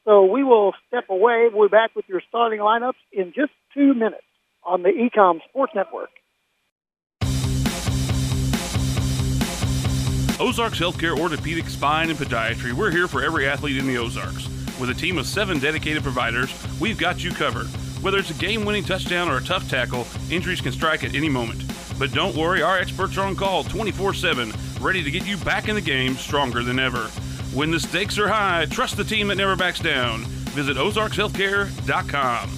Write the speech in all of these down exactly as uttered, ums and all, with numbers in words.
So we will step away. We'll be back with your starting lineups in just two minutes on the E COM Sports Network. Ozarks Healthcare Orthopedic, Spine, and Podiatry. We're here for every athlete in the Ozarks. With a team of seven dedicated providers, we've got you covered. Whether it's a game-winning touchdown or a tough tackle, injuries can strike at any moment. But don't worry, our experts are on call twenty-four seven, ready to get you back in the game stronger than ever. When the stakes are high, trust the team that never backs down. Visit ozarks healthcare dot com.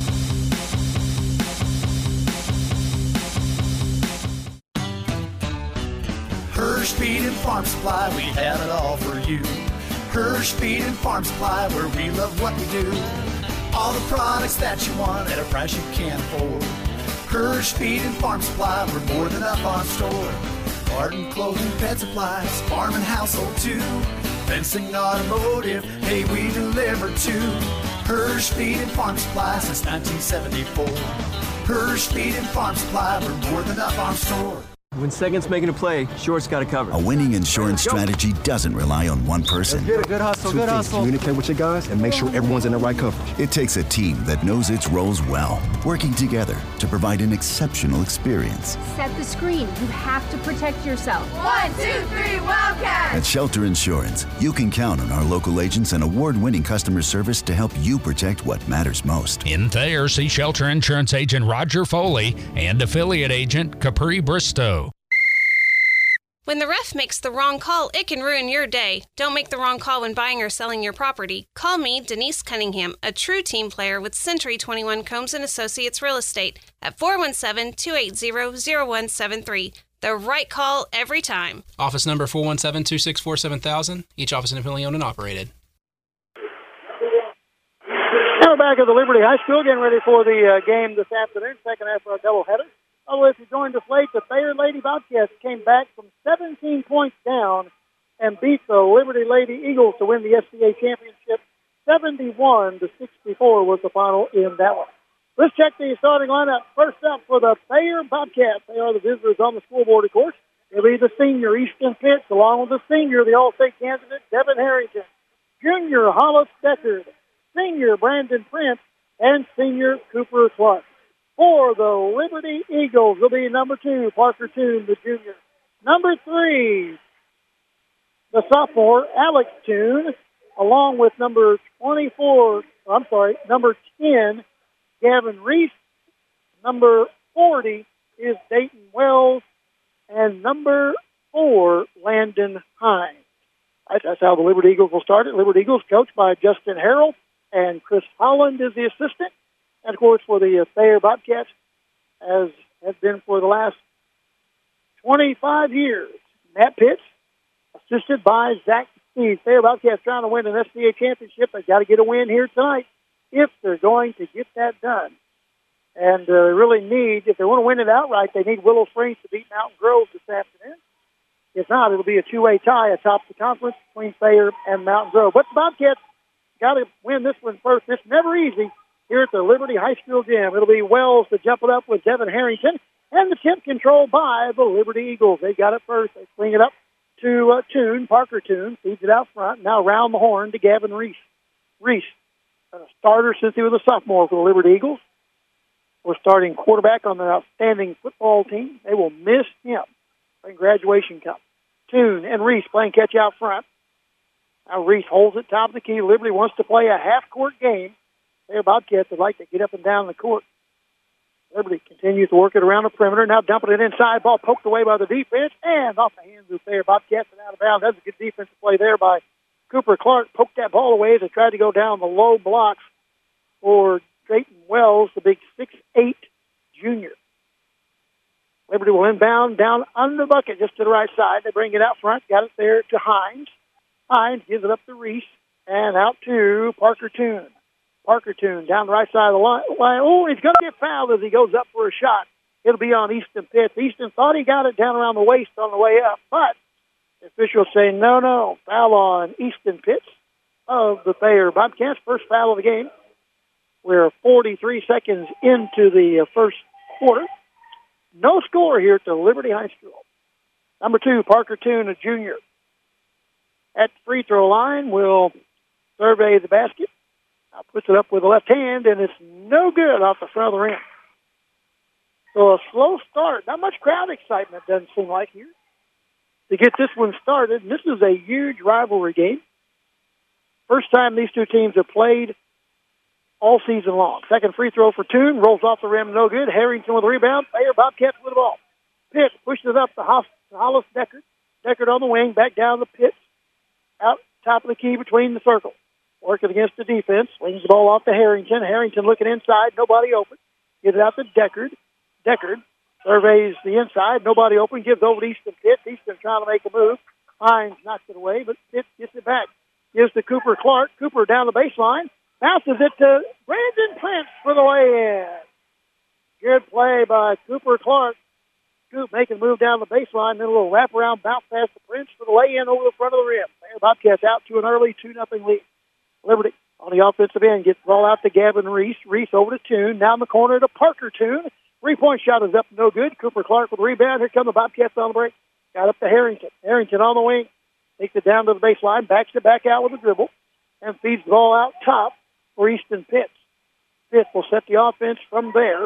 Hirsch Feed and Farm Supply, we have it all for you. Hirsch Feed and Farm Supply, where we love what we do. All the products that you want at a price you can't afford. Hirsch Feed and Farm Supply, we're more than up on store. Garden, clothing, pet supplies, farm and household too. Fencing, automotive, hey, we deliver too. Hirsch Feed and Farm Supply since nineteen seventy-four. Hirsch Feed and Farm Supply, we're more than up on store. When second's making a play, short's got to cover. A winning insurance strategy doesn't rely on one person. Good, good hustle, Two good things. hustle. Communicate with your guys and make sure everyone's in the right coverage. It takes a team that knows its roles well, working together to provide an exceptional experience. Set the screen. You have to protect yourself. One, two, three, Wildcat! At Shelter Insurance, you can count on our local agents and award-winning customer service to help you protect what matters most. In Thayer, see Shelter Insurance agent Roger Foley and affiliate agent Capri Bristow. When the ref makes the wrong call, it can ruin your day. Don't make the wrong call when buying or selling your property. Call me, Denise Cunningham, a true team player with Century twenty-one Combs and Associates Real Estate at four one seven, two eight zero, zero one seven three. The right call every time. Office number four one seven, two six four, seven thousand. Each office independently owned and operated. Now we're back at the Liberty High School, getting ready for the uh, game this afternoon, second half of our doubleheader. Oh, if you joined us late, the Thayer Lady Bobcats came back from seventeen points down and beat the Liberty Lady Eagles to win the S C A championship. seventy-one to sixty-four was the final in that one. Let's check the starting lineup. First up for the Thayer Bobcats. They are the visitors on the scoreboard, of course. They'll be the senior Easton Pitts, along with the senior, the All-State candidate, Devin Harrington, junior Hollis Deckard, senior Brandon Prince, and senior Cooper Clark. For the Liberty Eagles will be number two, Parker Toon, the junior. Number three, the sophomore, Alex Toon, along with number twenty-four, I'm sorry, number ten, Gavin Reese. Number forty is Dayton Wells. And number four, Landon Hines. That's how the Liberty Eagles will start it. Liberty Eagles coached by Justin Harrell, and Chris Holland is the assistant. And, of course, for the uh, Thayer Bobcats, as has been for the last twenty-five years, Matt Pitts, assisted by Zach Steve. Thayer Bobcats trying to win an S C A championship. They've got to get a win here tonight if they're going to get that done. And uh, they really need, if they want to win it outright, they need Willow Springs to beat Mountain Grove this afternoon. If not, it'll be a two-way tie atop the conference between Thayer and Mountain Grove. But the Bobcats got to win this one first. It's never easy here at the Liberty High School gym. It'll be Wells to jump it up with Devin Harrington, and the tip controlled by the Liberty Eagles. They got it first. They swing it up to uh, Toon, Parker Toon, feeds it out front. Now round the horn to Gavin Reese. Reese, a starter since he was a sophomore for the Liberty Eagles. We're starting quarterback on their outstanding football team. They will miss him when graduation comes. Toon and Reese playing catch out front. Now Reese holds it top of the key. Liberty wants to play a half-court game. Their Bobcats would like to get up and down the court. Liberty continues to work it around the perimeter. Now dumping it inside. Ball poked away by the defense and off the hands of their Bobcats and out of bounds. That's a good defensive play there by Cooper Clark. Poked that ball away as they tried to go down the low blocks for Drayton Wells, the big six eight junior. Liberty will inbound down under the bucket just to the right side. They bring it out front. Got it there to Hines. Hines gives it up to Reese and out to Parker Toon. Parker Toon down the right side of the line. Oh, he's going to get fouled as he goes up for a shot. It'll be on Easton Pitts. Easton thought he got it down around the waist on the way up, but the officials say, no, no, foul on Easton Pitts of the Thayer Bobcats. First foul of the game. We're forty-three seconds into the first quarter. No score here at the Liberty High School. Number two, Parker Toon, a junior. At the free throw line, will survey the basket. Now puts it up with the left hand, and it's no good off the front of the rim. So a slow start. Not much crowd excitement, doesn't seem like here, to get this one started. And this is a huge rivalry game. First time these two teams have played all season long. Second free throw for Toon. Rolls off the rim, no good. Harrington with the rebound. Thayer Bobcats with the ball. Pitts pushes it up to Hollis Deckard. Deckard on the wing, back down the Pitts. Out top of the key between the circle. Working against the defense. Swings the ball off to Harrington. Harrington looking inside. Nobody open. Gives it out to Deckard. Deckard surveys the inside. Nobody open. Gives over to Easton Pitts. Easton trying to make a move. Hines knocks it away, but Pitts gets it back. Gives to Cooper Clark. Cooper down the baseline. Bounces it to Brandon Prince for the lay-in. Good play by Cooper Clark. Scoop making a move down the baseline, then a little wraparound bounce pass to Prince for the lay-in over the front of the rim. There, Bobcats out to an early two nothing lead. Liberty on the offensive end gets the ball out to Gavin Reese. Reese over to Toon. Down the corner to Parker Toon. Three-point shot is up, no good. Cooper Clark with the rebound. Here come the Bobcats on the break. Got up to Harrington. Harrington on the wing. Takes it down to the baseline. Backs it back out with a dribble. And feeds the ball out top for Easton Pitts. Pitts will set the offense from there.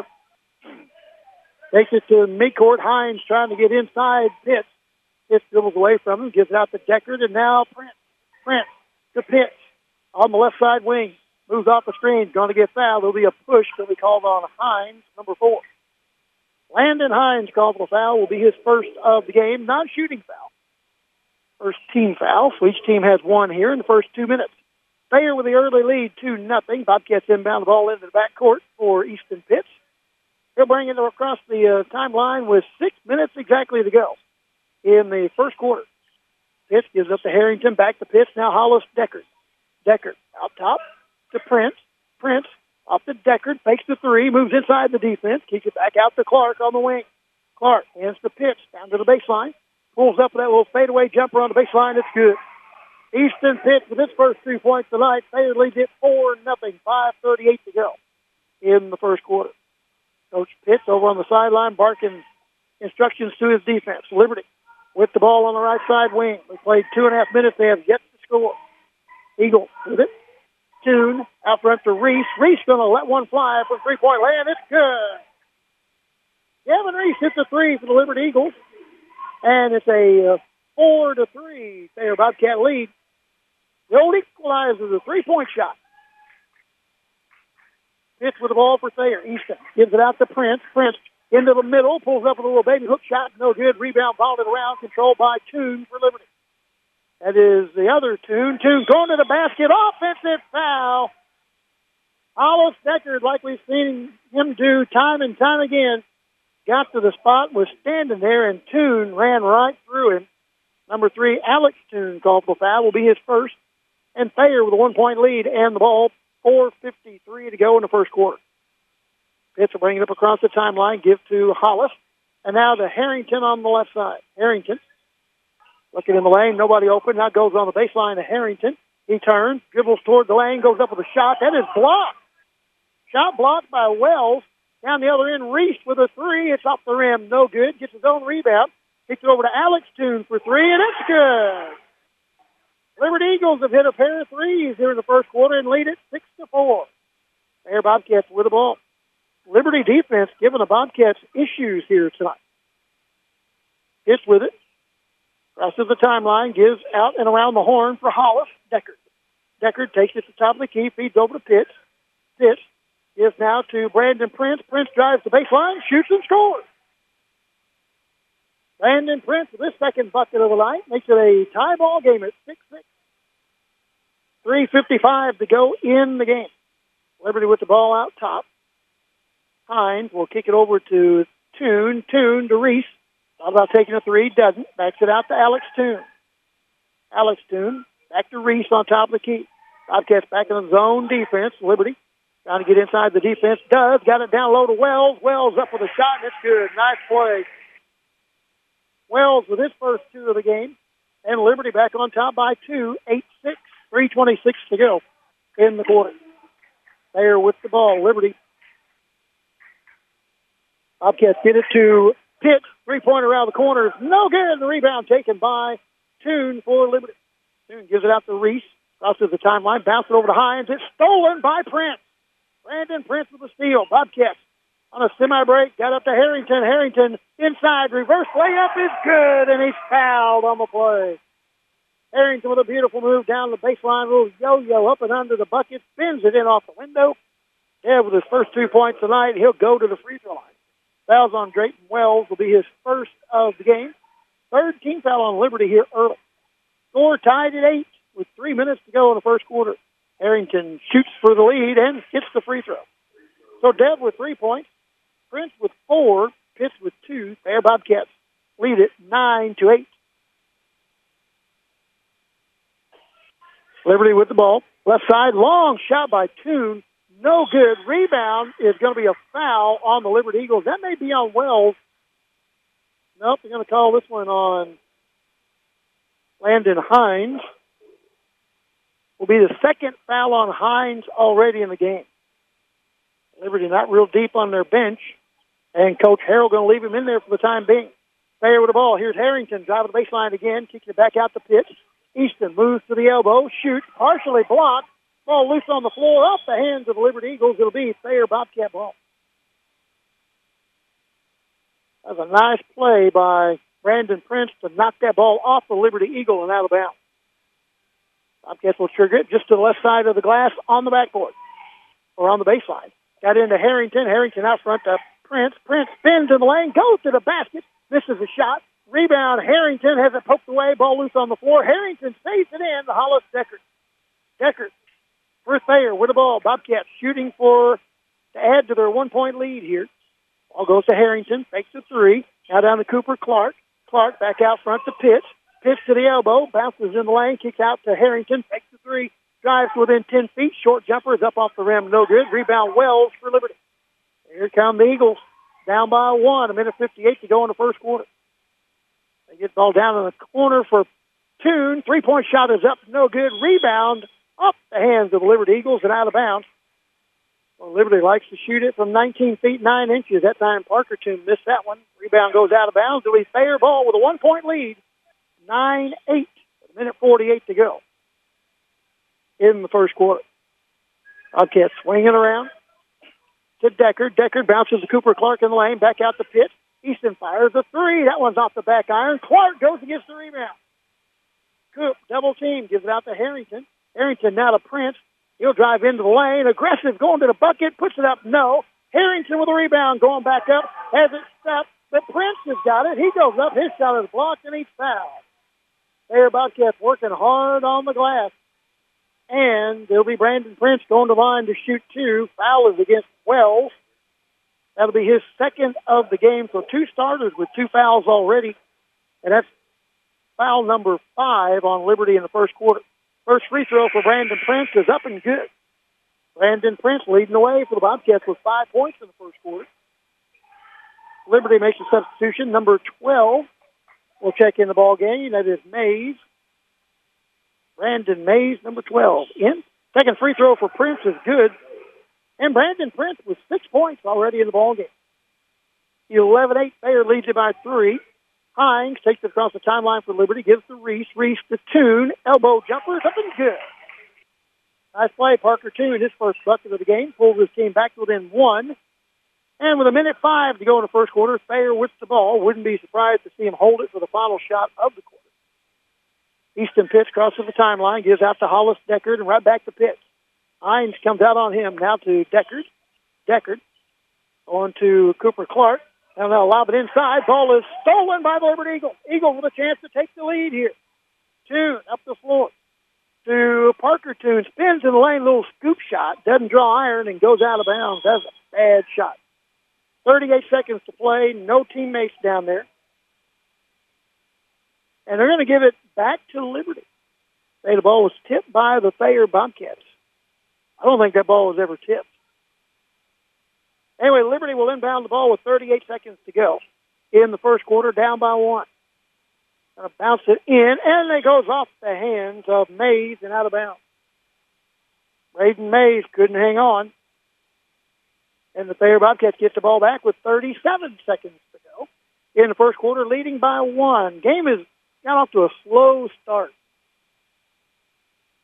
Takes it to midcourt. Hines trying to get inside Pitts. Pitts dribbles away from him. Gives it out to Deckard. And now Prince. Prince to Pitts on the left side wing. Moves off the screen. Going to get fouled. There'll be a push that we called on Hines, number four. Landon Hines called for the foul. Will be his first of the game. Non-shooting foul. First team foul. So each team has one here in the first two minutes. Thayer with the early lead, two nothing. Bobcats inbound the ball into the backcourt for Easton Pitts. He'll bring it across the uh, timeline with six minutes exactly to go in the first quarter. Pitts gives up to Harrington, back to Pitts. Now Hollis Deckard. Deckard out top to Prince. Prince off to Deckard, fakes the three, moves inside the defense, kicks it back out to Clark on the wing. Clark hands to Pitts down to the baseline. Pulls up with that little fadeaway jumper on the baseline. It's good. Easton Pitts with his first three points tonight. Thayer leads it four nothing. five thirty-eight to go in the first quarter. Coach Pitts over on the sideline barking instructions to his defense. Liberty with the ball on the right side wing. We played two and a half minutes. They have yet to score. Eagles with it. Toon out front to Reese. Reese going to let one fly for three-point land. It's good. Gavin Reese hits a three for the Liberty Eagles. And it's a uh, four to three Thayer Bobcat lead. The old equalizer, the three-point shot. Pitts with the ball for Thayer. Easton gives it out to Prince. Prince into the middle, pulls up with a little baby hook shot. No good. Rebound, balled it around, controlled by Toon for Liberty. That is the other Toon. Toon going to the basket. Offensive foul. Hollis Deckard, like we've seen him do time and time again, got to the spot, was standing there, and Toon ran right through him. Number three, Alex Toon called for foul. Will be his first. And Thayer with a one-point lead and the ball. four fifty-three to go in the first quarter. Pitts will bring it up across the timeline, give to Hollis. And now to Harrington on the left side. Harrington looking in the lane, nobody open. Now goes on the baseline to Harrington. He turns, dribbles toward the lane, goes up with a shot. That is blocked. Shot blocked by Wells. Down the other end, Reese with a three. It's off the rim, no good. Gets his own rebound. Kicks it over to Alex Toon for three, and it's good. Liberty Eagles have hit a pair of threes here in the first quarter and lead it six to four. Thayer Bobcats with the ball. Liberty defense giving the Bobcats issues here tonight. Pitts with it. Crosses the timeline, gives out and around the horn for Hollis. Deckard. Deckard takes it to the top of the key, feeds over to Pitts. Pitts gives now to Brandon Prince. Prince drives the baseline, shoots and scores. Brandon Prince with his second bucket of the night makes it a tie ball game at six six. three fifty-five to go in the game. Liberty with the ball out top. Hines will kick it over to Toon. Toon to Reese. Thought about taking a three, doesn't. Backs it out to Alex Toon. Alex Toon back to Reese on top of the key. Bobcats back in the zone defense. Liberty trying to get inside the defense. Does. Got it down low to Wells. Wells up with a shot, and it's good. Nice play. Wells with his first two of the game. And Liberty back on top by two. eight six. three twenty-six to go in the quarter. Thayer with the ball. Liberty. Bobcats get it to Pitts. Three-pointer around the corner. No good. The rebound taken by Toon for Liberty. Toon gives it out to Reese. Crosses the timeline, bounces over to Hines. It's stolen by Prince. Brandon Prince with the steal. Bobcats on a semi-break. Got up to Harrington. Harrington inside. Reverse layup is good, and he's fouled on the play. Harrington with a beautiful move down the baseline. Little yo-yo up and under the bucket. Spins it in off the window. Yeah, with his first two points tonight, he'll go to the free throw line. Fouls on Drayton Wells will be his first of the game. Third team foul on Liberty here early. Score tied at eight with three minutes to go in the first quarter. Harrington shoots for the lead and gets the free throw. So Dev with three points, Prince with four, Pitts with two. Thayer Bobcats lead it nine to eight. Liberty with the ball. Left side, long shot by Toon. No good. Rebound is going to be a foul on the Liberty Eagles. That may be on Wells. Nope, they're going to call this one on Landon Hines. Will be the second foul on Hines already in the game. Liberty not real deep on their bench, and Coach Harrell going to leave him in there for the time being. Thayer with the ball. Here's Harrington driving the baseline again, kicking it back out to Pitts. Easton moves to the elbow, shoots, partially blocked. Ball loose on the floor, off the hands of the Liberty Eagles. It'll be Thayer Bobcat ball. That was a nice play by Brandon Prince to knock that ball off the Liberty Eagle and out of bounds. Bobcats will trigger it just to the left side of the glass on the backboard, or on the baseline. Got into Harrington. Harrington out front to Prince. Prince spins in the lane, goes to the basket, misses a shot. Rebound, Harrington has it poked away, ball loose on the floor. Harrington saves it in to Hollis Deckard. Deckard for Thayer with the ball. Bobcats shooting for to add to their one-point lead here. Ball goes to Harrington, fakes a three. Now down to Cooper Clark. Clark back out front to Pitts. Pitts to the elbow, bounces in the lane, kicks out to Harrington, fakes the three, drives within ten feet. Short jumper is up off the rim, no good. Rebound Wells for Liberty. Here come the Eagles, down by one. A minute fifty-eight to go in the first quarter. They get the ball down in the corner for Toon. Three-point shot is up, no good. Rebound off the hands of the Liberty Eagles and out of bounds. Well, Liberty likes to shoot it from nineteen feet, nine inches. That time Parker Toon missed that one. Rebound goes out of bounds. It'll be Thayer ball with a one-point lead. nine eight. A minute forty-eight to go in the first quarter. Bobcats swinging around to Deckard. Deckard bounces to Cooper Clark in the lane. Back out to Pitts. Easton fires a three. That one's off the back iron. Clark goes and gets the rebound. Coop, double team, gives it out to Harrington. Harrington now to Prince. He'll drive into the lane. Aggressive, going to the bucket, puts it up. No. Harrington with a rebound, going back up. Has it stopped, but Prince has got it. He goes up. His shot is blocked, and he's fouled. Thayer Bobcats working hard on the glass. And there'll be Brandon Prince going to line to shoot two. Foul is against Wells. That'll be his second of the game. So two starters with two fouls already. And that's foul number five on Liberty in the first quarter. First free throw for Brandon Prince is up and good. Brandon Prince leading the way for the Bobcats with five points in the first quarter. Liberty makes a substitution. Number twelve will check in the ball game. That is Mays. Brandon Mays, number twelve, in. Second free throw for Prince is good. And Brandon Prince with six points already in the ball game. eleven eight, Thayer leads it by three. Hines takes it across the timeline for Liberty, gives to Reese. Reese to Toon. Elbow jumper is up and good. Nice play, Parker Toon, his first bucket of the game. Pulls his team back within one. And with a minute five to go in the first quarter, Thayer with the ball. Wouldn't be surprised to see him hold it for the final shot of the quarter. Easton Pitts crosses the timeline, gives out to Hollis Deckard, and right back to Pitts. Hines comes out on him, now to Deckard. Deckard on to Cooper Clark. And they'll lob it inside. Ball is stolen by the Liberty Eagles. Eagles with a chance to take the lead here. Toon up the floor to Parker Toon. Spins in the lane, little scoop shot. Doesn't draw iron and goes out of bounds. That's a bad shot. thirty-eight seconds to play. No teammates down there. And they're going to give it back to Liberty. The ball was tipped by the Thayer Bobcats. I don't think that ball was ever tipped. Anyway, Liberty will inbound the ball with thirty-eight seconds to go in the first quarter, down by one. Going to bounce it in, and it goes off the hands of Mays and out of bounds. Braden Mays couldn't hang on. And the Thayer Bobcats get the ball back with thirty-seven seconds to go in the first quarter, leading by one. Game has got off to a slow start.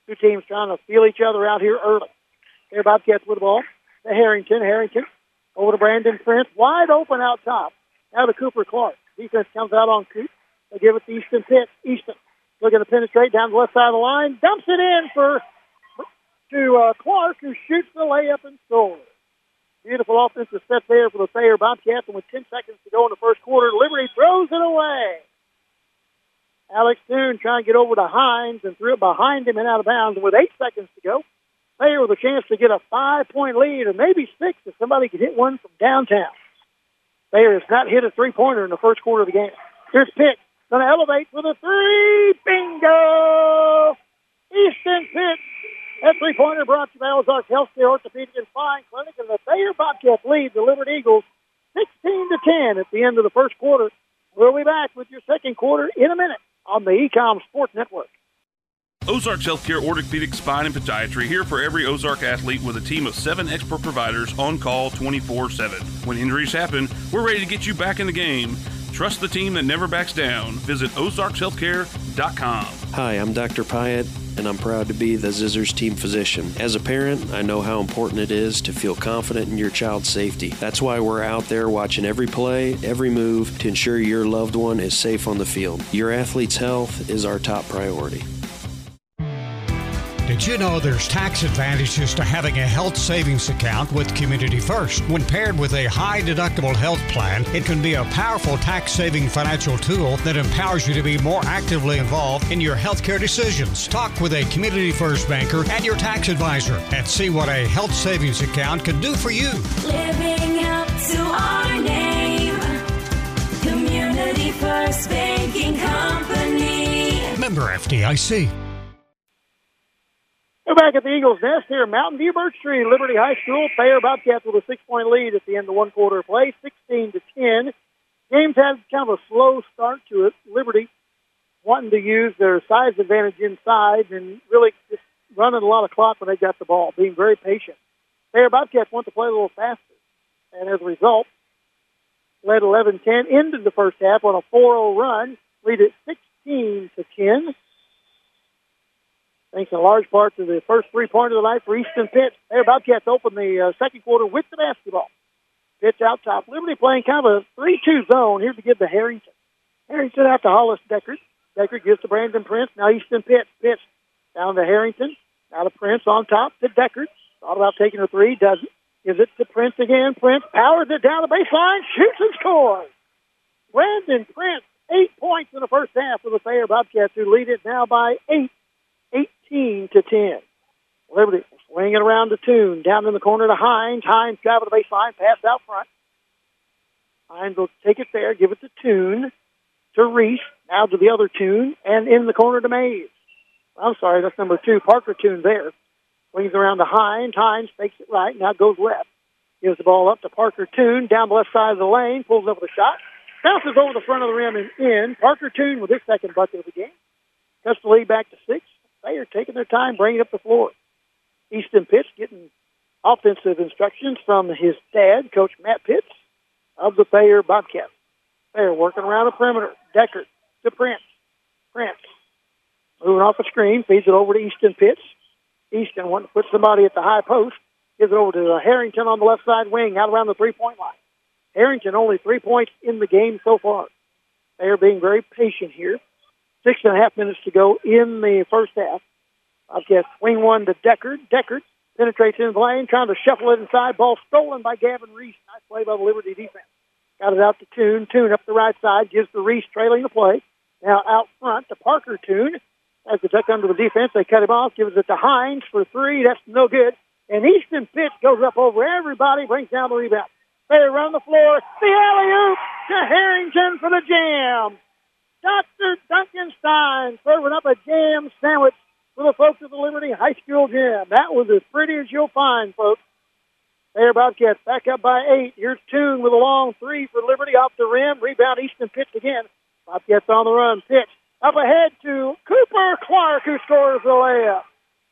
Two teams trying to feel each other out here early. Here Bobcats with the ball to Harrington. Harrington over to Brandon Prince. Wide open out top. Now to Cooper Clark. Defense comes out on Coop. They give it to Easton Pitts. Easton looking to penetrate down the left side of the line. Dumps it in for to uh, Clark, who shoots the layup and scores. Beautiful offensive set there for the Thayer Bobcats. And with ten seconds to go in the first quarter, Liberty throws it away. Alex Toon trying to get over to Hines and threw it behind him and out of bounds. And with eight seconds to go, Thayer with a chance to get a five-point lead, or maybe six if somebody could hit one from downtown. Thayer has not hit a three-pointer in the first quarter of the game. Here's Pitt, going to elevate with a three. Bingo! Easton Pitt. That three-pointer brought to you by Ozark Healthcare Orthopedic and Spine Clinic, and the Thayer Bobcats lead the Liberty Eagles sixteen to ten at the end of the first quarter. We'll be back with your second quarter in a minute on the Ecom Sports Network. Ozarks Healthcare Orthopedic, Spine, and Podiatry, here for every Ozark athlete with a team of seven expert providers on call twenty-four seven. When injuries happen, we're ready to get you back in the game. Trust the team that never backs down. Visit ozarks healthcare dot com. Hi, I'm Doctor Pyatt, and I'm proud to be the Zizzers team physician. As a parent, I know how important it is to feel confident in your child's safety. That's why we're out there watching every play, every move to ensure your loved one is safe on the field. Your athlete's health is our top priority. Did you know there's tax advantages to having a health savings account with Community First? When paired with a high-deductible health plan, it can be a powerful tax-saving financial tool that empowers you to be more actively involved in your healthcare decisions. Talk with a Community First banker and your tax advisor and see what a health savings account can do for you. Living up to our name, Community First Banking Company. Member F D I C. We're back at the Eagles' Nest here, Mountain View Birch Tree, Liberty High School. Thayer Bobcats with a six-point lead at the end of one quarter of play, sixteen to ten. Game's had kind of a slow start to it. Liberty wanting to use their size advantage inside and really just running a lot of clock when they got the ball, being very patient. Thayer Bobcats want to play a little faster, and as a result, led eleven ten into the first half on a four oh run, lead at sixteen to ten. Thanks in large part to the first three-pointer of the night for Easton Pitts. Thayer Bobcats open the uh, second quarter with the basketball. Pitts out top. Liberty playing kind of a three two zone here to give to Harrington. Harrington out to Hollis Deckard. Deckard gives to Brandon Prince. Now Easton Pitts. Pitts down to Harrington. Now to Prince on top to Deckard. Thought about taking a three. Doesn't. Gives it to Prince again. Prince powers it down the baseline. Shoots and scores. Brandon Prince, eight points in the first half for the Thayer Bobcats, who lead it now by eight. eighteen to ten. Liberty swinging it around to Toon. Down in the corner to Hines. Hines driving the baseline. Pass out front. Hines will take it there. Give it to Toon. To Reese. Now to the other Toon. And in the corner to Mays. I'm sorry, that's number two. Parker Toon there. Swings around to Hines. Hines fakes it right. Now goes left. Gives the ball up to Parker Toon. Down the left side of the lane. Pulls up with a shot. Bounces over the front of the rim and in. Parker Toon with his second bucket of the game. Cuts the lead back to six. They are taking their time bringing up the floor. Easton Pitts getting offensive instructions from his dad, Coach Matt Pitts, of the Thayer Bobcats. They're working around the perimeter. Deckard to Prince. Prince moving off a screen, feeds it over to Easton Pitts. Easton wanting to put somebody at the high post. Gives it over to Harrington on the left side wing, out around the three-point line. Harrington only three points in the game so far. They are being very patient here. Six and a half minutes to go in the first half. Bobcats swing one to Deckard. Deckard penetrates in the lane, trying to shuffle it inside. Ball stolen by Gavin Reese. Nice play by the Liberty defense. Got it out to Toon. Toon up the right side, gives to Reese trailing the play. Now out front to Parker Toon. As the duck under the defense, they cut him off, gives it to Hines for three. That's no good. And Easton Pitts goes up over everybody, brings down the rebound. They run the floor. The alley-oop to Harrington for the jam. Doctor Duncan Stein serving up a jam sandwich for the folks at the Liberty High School gym. That was as pretty as you'll find, folks. Thayer Bobcats back up by eight. Here's Toon with a long three for Liberty off the rim. Rebound Easton Pitts again. Bobcats on the run. Pitch up ahead to Cooper Clark, who scores the layup.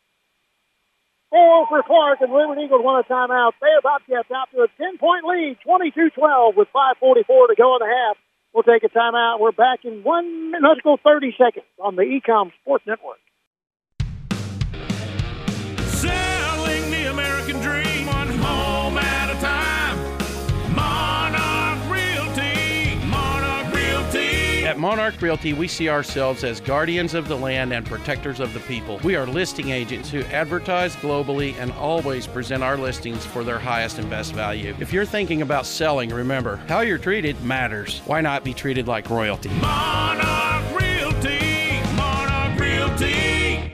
Four for Clark, and Liberty Eagles won a timeout. Thayer Bobcats out to a ten-point lead, twenty-two twelve with five forty-four to go in the half. We'll take a timeout. We're back in one minute, thirty seconds on the Ecom Sports Network. At Monarch Realty, we see ourselves as guardians of the land and protectors of the people. We are listing agents who advertise globally and always present our listings for their highest and best value. If you're thinking about selling, remember, how you're treated matters. Why not be treated like royalty? Monarch Realty, Monarch Realty.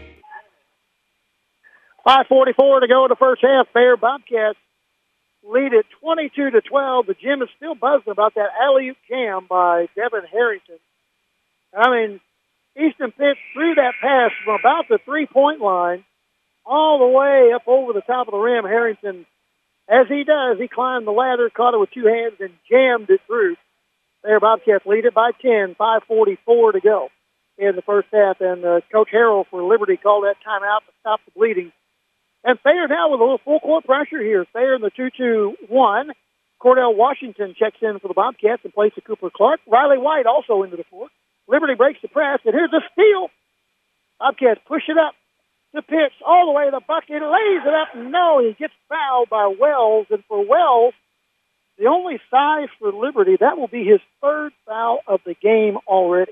five forty-four to go in the first half. Bear Bobcats lead it twenty-two to twelve. The gym is still buzzing about that alley-oop jam by Devin Harrington. I mean, Easton Pitts threw that pass from about the three-point line all the way up over the top of the rim. Harrington, as he does, he climbed the ladder, caught it with two hands, and jammed it through. There, Bobcats lead it by ten, five forty-four to go in the first half. And uh, Coach Harrell for Liberty called that timeout to stop the bleeding. And Thayer now with a little full-court pressure here. Thayer in the two two one. Cordell Washington checks in for the Bobcats and plays to Cooper Clark. Riley White also into the fourth. Liberty breaks the press, and here's a steal. Bobcats push it up to Pitts all the way to the bucket. Lays it up. No, he gets fouled by Wells. And for Wells, the only size for Liberty, that will be his third foul of the game already.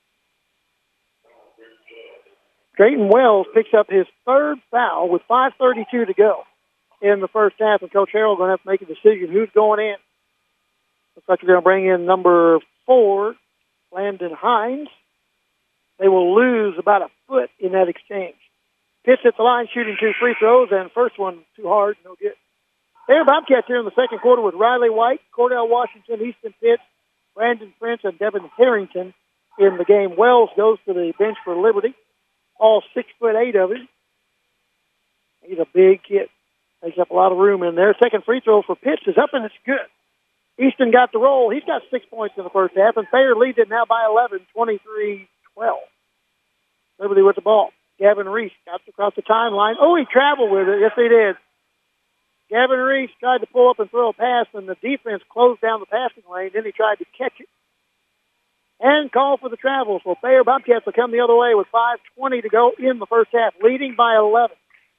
Drayton Wells picks up his third foul with five thirty-two to go in the first half, and Coach Harrell going to have to make a decision who's going in. Looks like they're going to bring in number four, Landon Hines. They will lose about a foot in that exchange. Pitts at the line, shooting two free throws, and first one too hard, no good. There, Bobcats here in the second quarter with Riley White, Cordell Washington, Easton Pitts, Brandon Prince, and Devin Harrington in the game. Wells goes to the bench for Liberty. All six foot eight of him. He's a big kid. Takes up a lot of room in there. Second free throw for Pitts is up, and it's good. Easton got the roll. He's got six points in the first half, and Thayer leads it now by eleven, twenty-three twelve. Liberty with the ball. Gavin Reese got across the timeline. Oh, he traveled with it. Yes, he did. Gavin Reese tried to pull up and throw a pass, and the defense closed down the passing lane. Then he tried to catch it and call for the travel. So Thayer Bobcats will come the other way with five twenty to go in the first half, leading by eleven.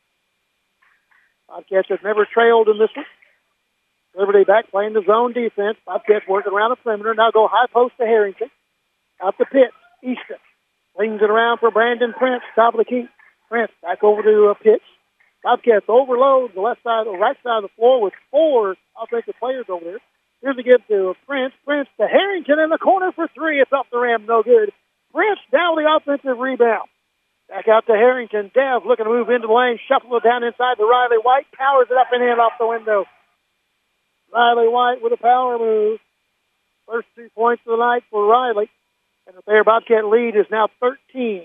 Bobcats have never trailed in this one. Liberty back playing the zone defense. Bobcats working around the perimeter. Now go high post to Harrington. Out to Pitts. Easton flings it around for Brandon Prince. Top of the key. Prince back over to uh, Pitts. Bobcats overload the left side, the right side of the floor with four offensive players over there. Here's a give to Prince. Prince to Harrington in the corner for three. It's up the rim. No good. Prince down the offensive rebound. Back out to Harrington. Dev looking to move into the lane. Shuffle it down inside to Riley White. Powers it up and in off the window. Riley White with a power move. First two points of the night for Riley. And the Thayer Bobcat lead is now thirteen.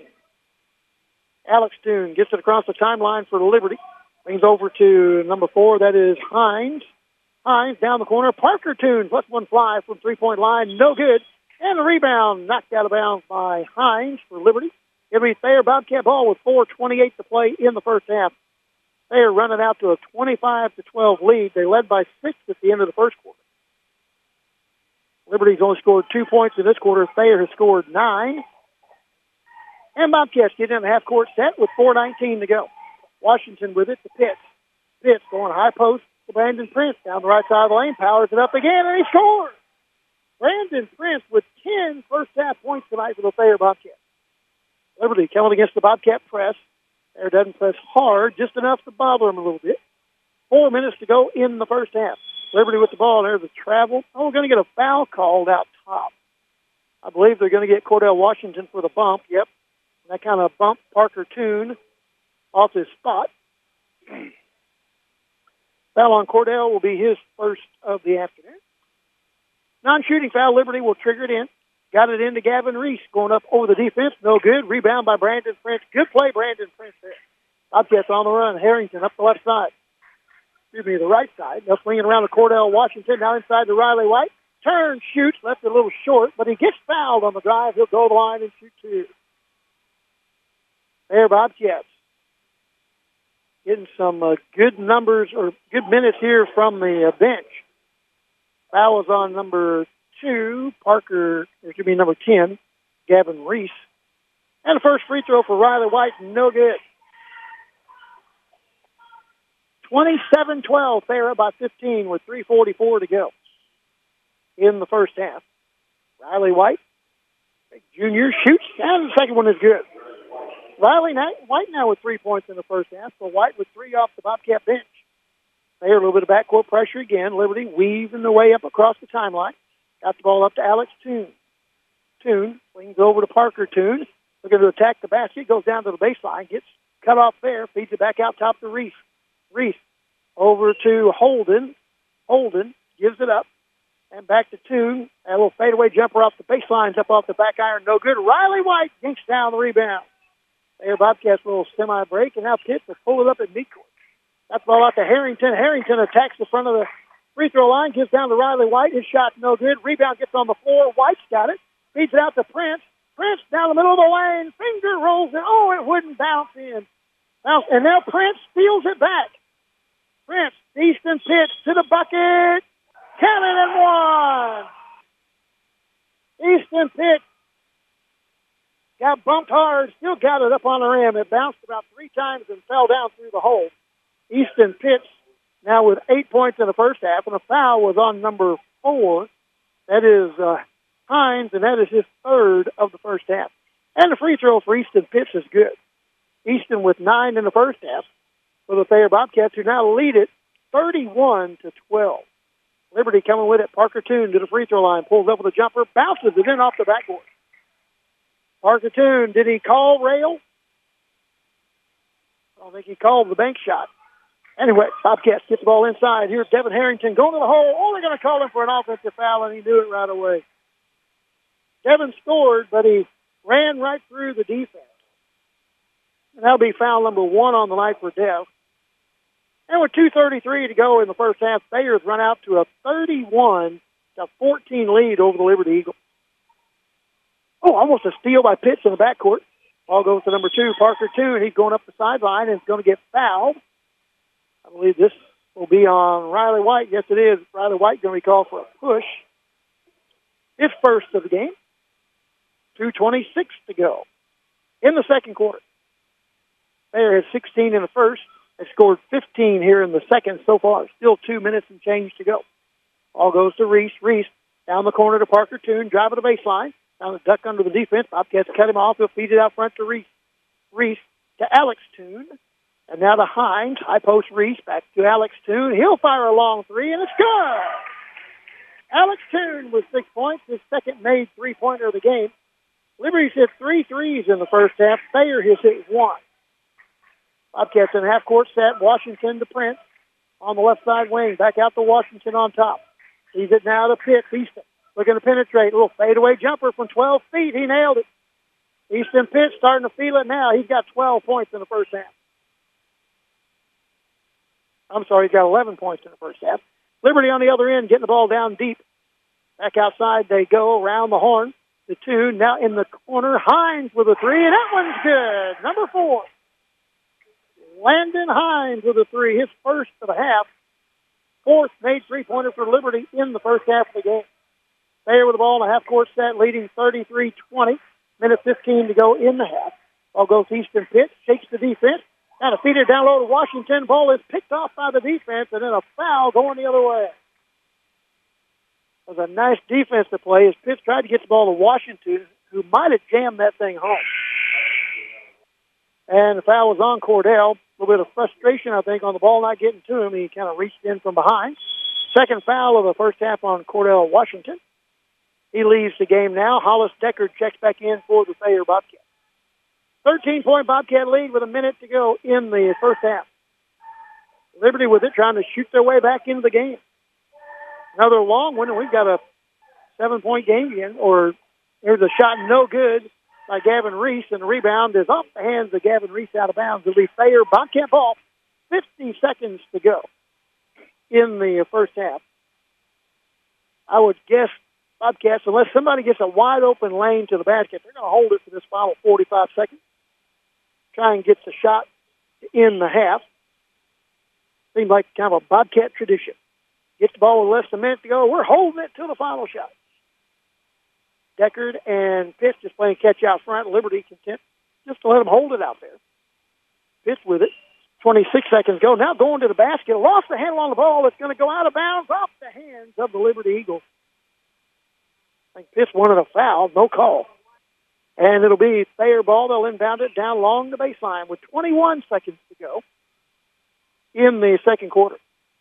Alex Toon gets it across the timeline for Liberty. Brings over to number four. That is Hines. Hines down the corner. Parker Toon plus one fly from three-point line. No good. And the rebound knocked out of bounds by Hines for Liberty. It'll be Thayer Bobcat ball with four twenty-eight to play in the first half. Thayer running out to a twenty-five to twelve lead. They led by six at the end of the first quarter. Liberty's only scored two points in this quarter. Thayer has scored nine. And Bobcats get in the half-court set with four nineteen to go. Washington with it to Pitts. Pitts going high post to Brandon Prince down the right side of the lane. Powers it up again, and he scores. Brandon Prince with ten first-half points tonight for the Thayer Bobcats. Liberty coming against the Bobcat press. Thayer doesn't press hard, just enough to bother him a little bit. Four minutes to go in the first half. Liberty with the ball. There's a travel. Oh, we're going to get a foul called out top. I believe they're going to get Cordell Washington for the bump. Yep. And that kind of bumped Parker Toon off his spot. Foul on Cordell will be his first of the afternoon. Non-shooting foul. Liberty will trigger it in. Got it into Gavin Reese going up over the defense. No good. Rebound by Brandon Prince. Good play, Brandon Prince there. Bobcats on the run. Harrington up the left side. Excuse me, the right side. Now swinging around to Cordell Washington. Now inside to Riley White. Turns, shoots, left it a little short, but he gets fouled on the drive. He'll go to the line and shoot two. There, Bobcats. Getting some uh, good numbers or good minutes here from the uh, bench. Foul is on number two, Parker, or it should be number ten, Gavin Reese. And the first free throw for Riley White, no good. twenty-seven twelve, Thayer by fifteen with three forty-four to go in the first half. Riley White Junior shoots, and the second one is good. Riley White now with three points in the first half. So White with three off the Bobcat bench. There, a little bit of backcourt pressure again. Liberty weaving their way up across the timeline. Got the ball up to Alex Toon. Toon swings over to Parker Toon. Looking to attack the basket. Goes down to the baseline. Gets cut off there. Feeds it back out top to Reese. Reese over to Holden. Holden gives it up. And back to Toon. A little fadeaway jumper off the baselines up off the back iron. No good. Riley White yanks down the rebound. There, Bobcats a little semi-break. And now Pitts will pull it up at midcourt. That's the ball out to Harrington. Harrington attacks the front of the free throw line. Gives down to Riley White. His shot no good. Rebound gets on the floor. White's got it. Feeds it out to Prince. Prince down the middle of the lane. Finger rolls it. Oh, it wouldn't bounce in. Bounce. And now Prince steals it back. Prince, Easton Pitts to the bucket. Cannon and one. Easton Pitts got bumped hard. Still got it up on the rim. It bounced about three times and fell down through the hole. Easton Pitts now with eight points in the first half, and a foul was on number four. That is uh, Hines, and that is his third of the first half. And the free throw for Easton Pitts is good. Easton with nine in the first half for the Thayer Bobcats, who now lead it thirty-one to twelve. Liberty coming with it. Parker Toon to the free throw line, pulls up with a jumper, bounces it in off the backboard. Parker Toon, did he call rail? I don't think he called the bank shot. Anyway, Bobcats get the ball inside. Here's Devin Harrington going to the hole. Only going to call him for an offensive foul, and he knew it right away. Devin scored, but he ran right through the defense. And that'll be foul number one on the night for Dev. And with two thirty-three to go in the first half, Thayer's run out to a thirty-one to fourteen lead over the Liberty Eagles. Oh, almost a steal by Pitts in the backcourt. Ball goes to number two, Parker Toon. He's going up the sideline and is going to get fouled. I believe this will be on Riley White. Yes, it is. Riley White going to be called for a push. His first of the game. two twenty-six to go in the second quarter. Thayer has sixteen in the first. They scored fifteen here in the second so far. Still two minutes and change to go. Ball goes to Reese. Reese down the corner to Parker Toon. Driving the baseline. Down the duck under the defense. Bobcats cut him off. He'll feed it out front to Reese. Reese to Alex Toon. And now to Hines. High post Reese. Back to Alex Toon. He'll fire a long three, and it's good. Alex Toon with six points. His second made three-pointer of the game. Liberty's hit three threes in the first half. Thayer has hit one. Bobcats in half-court set. Washington to Prince on the left side wing. Back out to Washington on top. Sees it now to Pitts. Easton looking to penetrate. A little fadeaway jumper from twelve feet. He nailed it. Easton Pitts starting to feel it now. He's got twelve points in the first half. I'm sorry, he's got eleven points in the first half. Liberty on the other end getting the ball down deep. Back outside they go around the horn. The two now in the corner. Hines with a three, and that one's good. Number four. Landon Hines with a three, his first of the half. Fourth made three-pointer for Liberty in the first half of the game. Thayer with the ball in a half-court set, leading thirty-three twenty. Minute fifteen to go in the half. Ball goes to Easton Pitts, shakes the defense. Now to feed it down low to Washington. Ball is picked off by the defense, and then a foul going the other way. It was a nice defensive play as Pitts tried to get the ball to Washington, who might have jammed that thing home. And the foul was on Cordell. A little bit of frustration, I think, on the ball not getting to him. He kind of reached in from behind. Second foul of the first half on Cordell Washington. He leaves the game now. Hollis Deckard checks back in for the Thayer Bobcats. thirteen-point Bobcat lead with a minute to go in the first half. Liberty with it, trying to shoot their way back into the game. Another long one, and we've got a seven-point game again, or there's a shot no good by Gavin Reese, and the rebound is off the hands of Gavin Reese out of bounds. It'll be Thayer Bobcat ball. fifty seconds to go in the first half. I would guess Bobcats, unless somebody gets a wide-open lane to the basket, they're going to hold it for this final forty-five seconds. Try and get the shot to end the half. Seems like kind of a Bobcat tradition. Gets the ball with less than a minute to go. We're holding it till the final shot. Deckard and Pitts just playing catch out front. Liberty content just to let them hold it out there. Pitts with it. twenty-six seconds go. Now going to the basket. Lost the handle on the ball. It's going to go out of bounds off the hands of the Liberty Eagles. I think Pitts wanted a foul. No call. And it'll be Thayer ball. They'll inbound it down along the baseline with twenty-one seconds to go in the second quarter.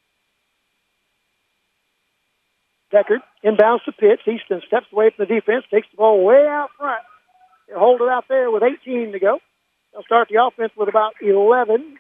Deckard inbounds to pitch. Easton steps away from the defense, takes the ball way out front. They'll hold it out there with eighteen to go. They'll start the offense with about eleven.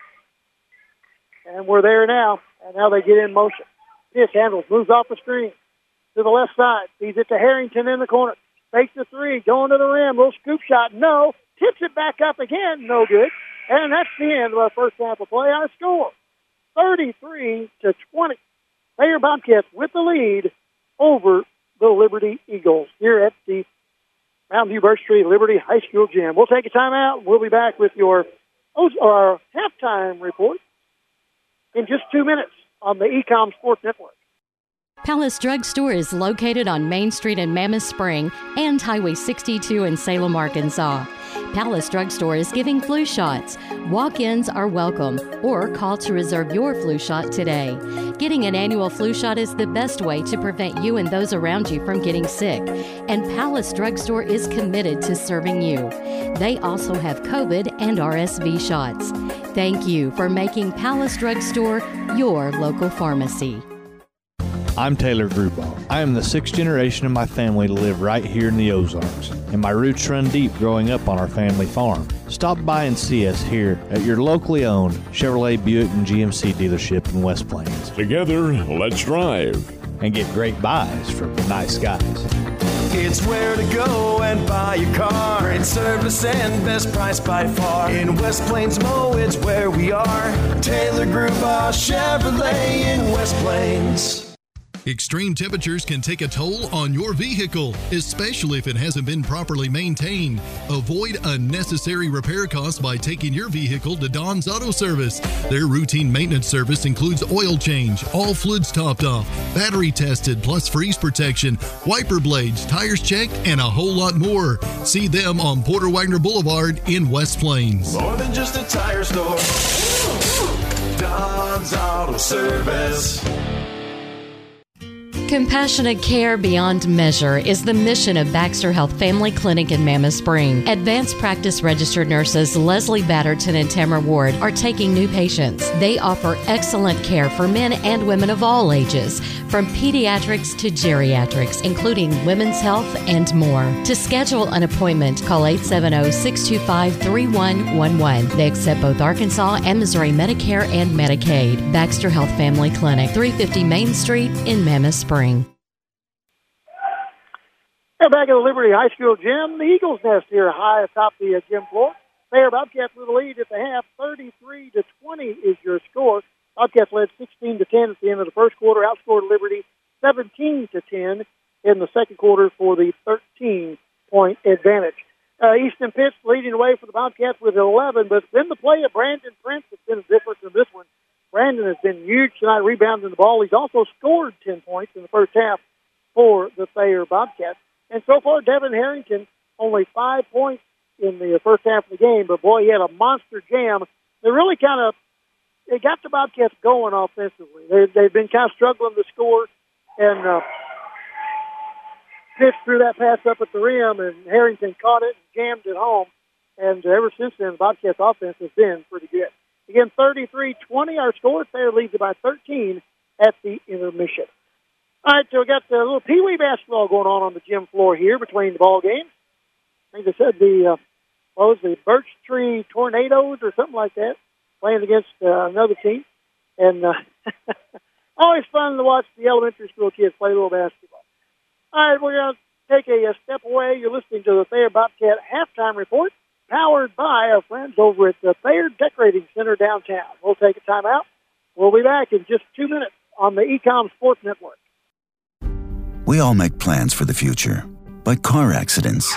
And we're there now. And now they get in motion. Pitch handles, moves off the screen to the left side. Feeds it to Harrington in the corner. Fakes the three, going to the rim. Little scoop shot, no. Tips it back up again, no good. And that's the end of our first half of play. Our score, thirty-three to twenty. Thayer Bobcats with the lead over the Liberty Eagles here at the Mountain View Birch Tree Liberty High School Gym. We'll take a timeout. We'll be back with your our halftime report in just two minutes on the Ecom Sports Network. Palace Drug Store is located on Main Street in Mammoth Spring and Highway sixty-two in Salem, Arkansas. Palace Drug Store is giving flu shots. Walk-ins are welcome, or call to reserve your flu shot today. Getting an annual flu shot is the best way to prevent you and those around you from getting sick, and Palace Drug Store is committed to serving you. They also have COVID and R S V shots. Thank you for making Palace Drug Store your local pharmacy. I'm Taylor Grubauer. I am the sixth generation of my family to live right here in the Ozarks, and my roots run deep growing up on our family farm. Stop by and see us here at your locally owned Chevrolet, Buick, and G M C dealership in West Plains. Together, let's drive. And get great buys from nice guys. It's where to go and buy your car. Great service and best price by far. In West Plains Mo, it's where we are. Taylor Grubauer Chevrolet in West Plains. Extreme temperatures can take a toll on your vehicle, especially if it hasn't been properly maintained. Avoid unnecessary repair costs by taking your vehicle to Don's Auto Service. Their routine maintenance service includes oil change, all fluids topped off, battery tested, plus freeze protection, wiper blades, tires checked, and a whole lot more. See them on Porter Wagner Boulevard in West Plains. More than just a tire store. Don's Auto Service. Compassionate care beyond measure is the mission of Baxter Health Family Clinic in Mammoth Spring. Advanced practice registered nurses Leslie Batterton and Tamara Ward are taking new patients. They offer excellent care for men and women of all ages, from pediatrics to geriatrics, including women's health and more. To schedule an appointment, call eight seven zero, six two five, three one one one. They accept both Arkansas and Missouri Medicare and Medicaid. Baxter Health Family Clinic, three fifty Main Street in Mammoth Spring. We're back at the Liberty High School Gym. The Eagles nest here high atop the uh, gym floor. Thayer Bobcats with the lead at the half. thirty-three to twenty is your score. Bobcats led sixteen to ten at the end of the first quarter. Outscored Liberty seventeen to ten in the second quarter for the thirteen-point advantage. Uh, Easton Pitts leading away for the Bobcats with eleven, but then the play of Brandon Prince has been a difference in this one. Brandon has been huge tonight rebounding the ball. He's also scored ten points in the first half for the Thayer Bobcats. And so far, Devin Harrington, only five points in the first half of the game, but boy, he had a monster jam. They really kind of, they got the Bobcats going offensively. They, they've been kind of struggling to score, and uh, Pitts threw that pass up at the rim, and Harrington caught it and jammed it home. And ever since then, the Bobcats offense has been pretty good. Again, thirty-three twenty, our score. Thayer leads by thirteen at the intermission. All right, so we got a little Pee Wee basketball going on on the gym floor here between the ball games. I think they said the, uh, what was the Birch Tree Tornadoes or something like that, playing against uh, another team. And uh, always fun to watch the elementary school kids play a little basketball. All right, we're going to take a, a step away. You're listening to the Thayer Bobcat halftime report, powered by our friends over at the Thayer Decorating Center downtown. We'll take a time out. We'll be back in just two minutes on the Ecom Sports Network. We all make plans for the future, but car accidents,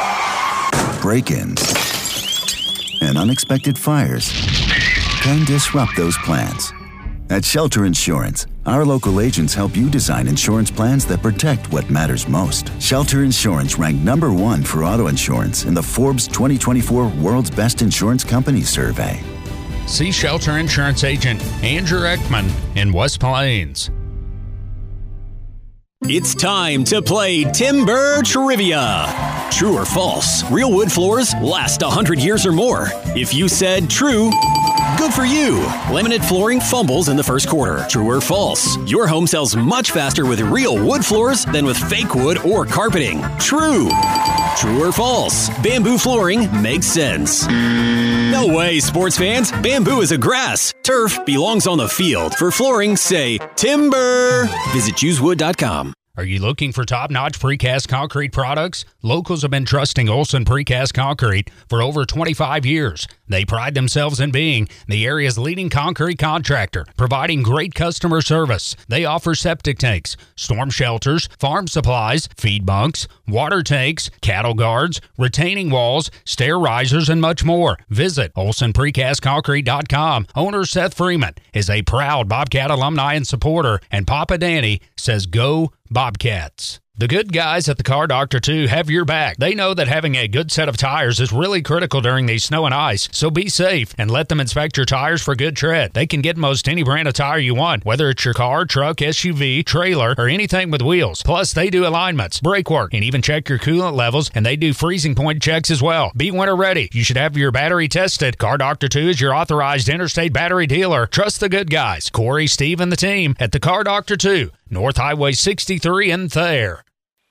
break-ins, and unexpected fires can disrupt those plans. At Shelter Insurance, our local agents help you design insurance plans that protect what matters most. Shelter Insurance ranked number one for auto insurance in the Forbes twenty twenty-four World's Best Insurance Companies survey. See Shelter Insurance agent Andrew Ekman in West Plains. It's time to play Timber Trivia. True or false? Real wood floors last one hundred years or more. If you said true, good for you. Laminate flooring fumbles in the first quarter. True or false? Your home sells much faster with real wood floors than with fake wood or carpeting. True. True or false? Bamboo flooring makes sense. No way, sports fans. Bamboo is a grass. Turf belongs on the field. For flooring, say timber. Visit choose wood dot com. Are you looking for top-notch precast concrete products? Locals have been trusting Olson Precast Concrete for over twenty-five years. They pride themselves in being the area's leading concrete contractor, providing great customer service. They offer septic tanks, storm shelters, farm supplies, feed bunks, water tanks, cattle guards, retaining walls, stair risers, and much more. Visit Olson Precast Concrete dot com. Owner Seth Freeman is a proud Bobcat alumni and supporter, and Papa Danny says go Bobcats. The good guys at the Car Doctor, too, have your back. They know that having a good set of tires is really critical during these snow and ice, so be safe and let them inspect your tires for good tread. They can get most any brand of tire you want, whether it's your car, truck, S U V, trailer, or anything with wheels. Plus, they do alignments, brake work, and even check your coolant levels, and they do freezing point checks as well. Be winter ready. You should have your battery tested. Car Doctor, too, is your authorized interstate battery dealer. Trust the good guys, Corey, Steve, and the team at the Car Doctor, too. North Highway sixty-three in Thayer.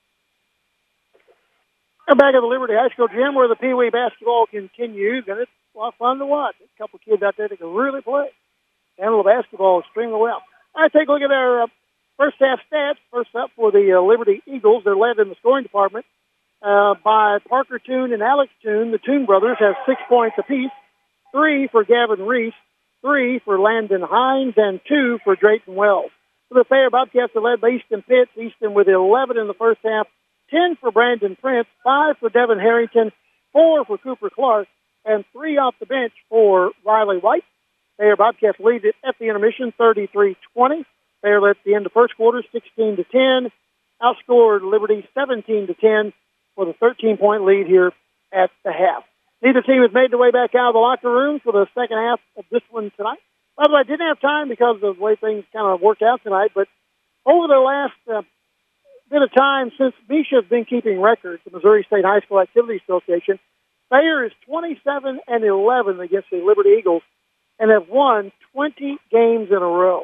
We're back at the Liberty High School gym where the Pee Wee basketball continues, and it's a lot of fun to watch. There's a couple of kids out there that can really play. Handle the basketball extremely well. All right, take a look at our uh, first half stats. First up for the uh, Liberty Eagles. They're led in the scoring department uh, by Parker Toon and Alex Toon. The Toon brothers have six points apiece, three for Gavin Reese, three for Landon Hines, and two for Drayton Wells. For the Thayer Bobcats are led by Easton Pitts. Easton with eleven in the first half, ten for Brandon Prince, five for Devin Harrington, four for Cooper Clark, and three off the bench for Riley White. Thayer Bobcats lead it at the intermission thirty-three twenty. Thayer led at the end of the first quarter sixteen to ten, outscored Liberty seventeen to ten for the thirteen-point lead here at the half. Neither team has made their way back out of the locker room for the second half of this one tonight. By the way, I didn't have time because of the way things kind of worked out tonight, but over the last uh, bit of time since Misha has been keeping records, the Missouri State High School Activity Association, Thayer is twenty-seven and eleven against the Liberty Eagles and have won twenty games in a row.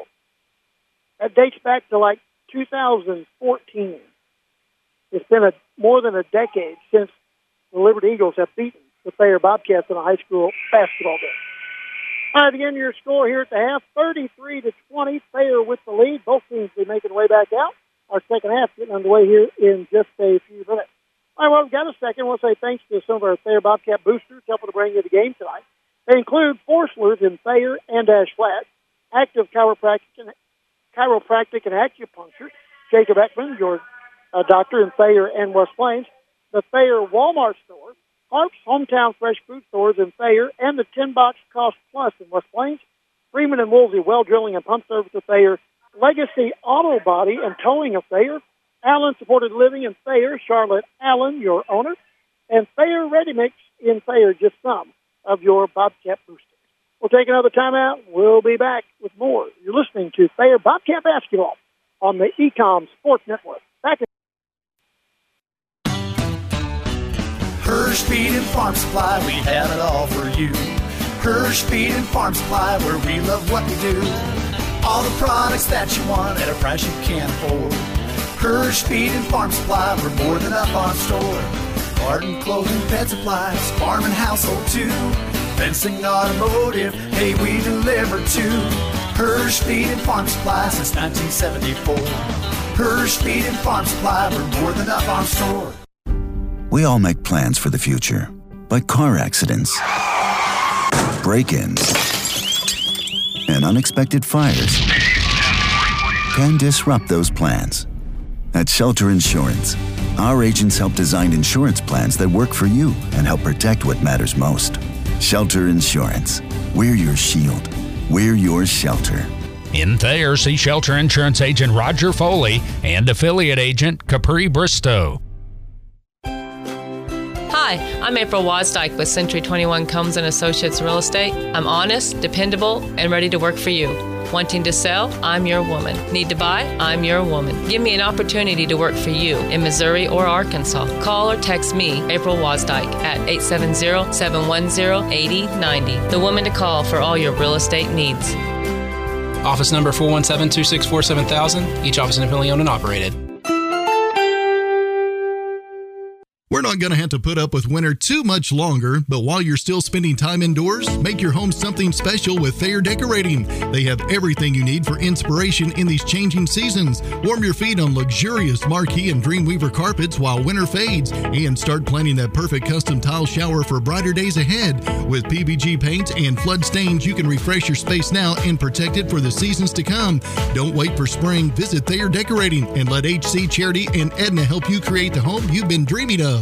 That dates back to like two thousand fourteen. It's been a, more than a decade since the Liberty Eagles have beaten the Thayer Bobcats in a high school basketball game. All right, again, your score here at the half, thirty-three to twenty. Thayer with the lead. Both teams will be making their way back out. Our second half getting underway here in just a few minutes. All right, well, we've got a second. I want to say thanks to some of our Thayer Bobcat boosters helping to bring you the game tonight. They include Forslers in Thayer and Ash Flat, Active Chiropractic and, chiropractic and Acupuncture, Jacob Ekman, your uh, doctor in Thayer and West Plains, the Thayer Walmart store, Harp's Hometown Fresh Food Stores in Thayer, and the ten box Cost Plus in West Plains, Freeman and Woolsey Well Drilling and Pump Service of Thayer, Legacy Auto Body and Towing of Thayer, Allen Supported Living in Thayer, Charlotte Allen, your owner, and Thayer Ready Mix in Thayer, just some of your Bobcat boosters. We'll take another timeout. We'll be back with more. You're listening to Thayer Bobcat Basketball on the E COM Sports Network. Back in Hirsch Feed and Farm Supply, we have it all for you. Hirsch Feed and Farm Supply, where we love what we do. All the products that you want at a price you can't afford. Hirsch Feed and Farm Supply, we're more than up on store. Garden, clothing, pet supplies, farm and household too. Fencing, automotive, hey, we deliver too. Hirsch Feed and Farm Supply since nineteen seventy-four. Hirsch Feed and Farm Supply, we're more than up on store. We all make plans for the future, but car accidents, break-ins, and unexpected fires can disrupt those plans. At Shelter Insurance, our agents help design insurance plans that work for you and help protect what matters most. Shelter Insurance. We're your shield. We're your shelter. In Thayer, see Shelter Insurance agent Roger Foley and affiliate agent Capri Bristow. Hi, I'm April Wozdyke with Century twenty-one Combs and Associates Real Estate. I'm honest, dependable, and ready to work for you. Wanting to sell? I'm your woman. Need to buy? I'm your woman. Give me an opportunity to work for you in Missouri or Arkansas. Call or text me, April Wasdike, at eight seven zero, seven one zero, eight zero nine zero. The woman to call for all your real estate needs. Office number four one seven, two six four, seven thousand. Each office independently owned and operated. We're not going to have to put up with winter too much longer, but while you're still spending time indoors, make your home something special with Thayer Decorating. They have everything you need for inspiration in these changing seasons. Warm your feet on luxurious marquee and Dreamweaver carpets while winter fades, and start planning that perfect custom tile shower for brighter days ahead. With P B G paints and flood stains, you can refresh your space now and protect it for the seasons to come. Don't wait for spring. Visit Thayer Decorating and let H C Charity and Edna help you create the home you've been dreaming of.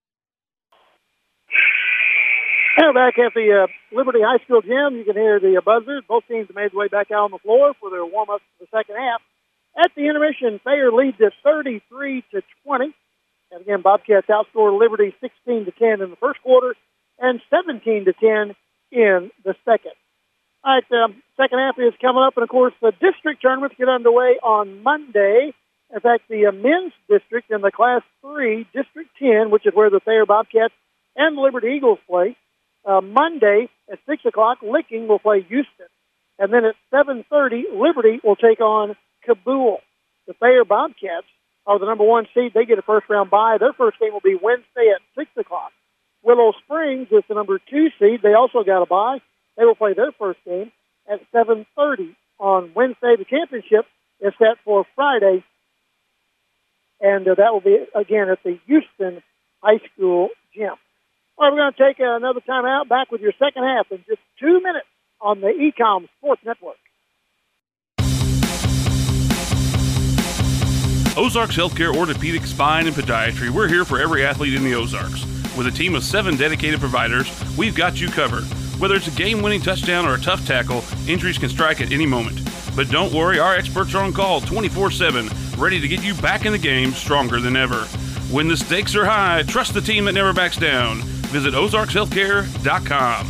Now back at the uh, Liberty High School gym, you can hear the uh, buzzers. Both teams made their way back out on the floor for their warm-ups for the second half. At the intermission, Thayer leads at thirty-three to twenty. And again, Bobcats outscored Liberty sixteen to ten in the first quarter and seventeen to ten in the second. All right, um, second half is coming up, and of course, the district tournaments get underway on Monday. In fact, the uh, men's district in the Class three, District ten, which is where the Thayer Bobcats and the Liberty Eagles play. Uh, Monday at six o'clock, Licking will play Houston. And then at seven thirty, Liberty will take on Cabool. The Thayer Bobcats are the number one seed. They get a first-round bye. Their first game will be Wednesday at six o'clock. Willow Springs is the number two seed. They also got a bye. They will play their first game at seven thirty on Wednesday. The championship is set for Friday, and uh, that will be, again, at the Houston High School gym. All right, we're going to take another time out. Back with your second half in just two minutes on the E COM Sports Network. Ozarks Healthcare Orthopedic Spine and Podiatry. We're here for every athlete in the Ozarks. With a team of seven dedicated providers, we've got you covered. Whether it's a game-winning touchdown or a tough tackle, injuries can strike at any moment. But don't worry, our experts are on call twenty-four seven, ready to get you back in the game stronger than ever. When the stakes are high, trust the team that never backs down. Visit ozarks healthcare dot com.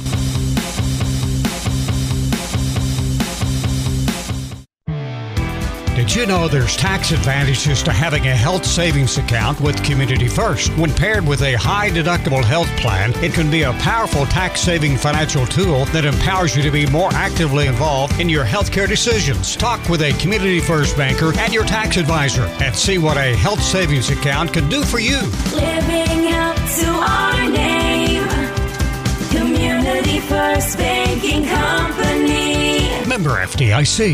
Did you know there's tax advantages to having a health savings account with Community First? When paired with a high-deductible health plan, it can be a powerful tax-saving financial tool that empowers you to be more actively involved in your healthcare decisions. Talk with a Community First banker and your tax advisor and see what a health savings account can do for you. Living up to our name, Community First Banking Company. Member F D I C.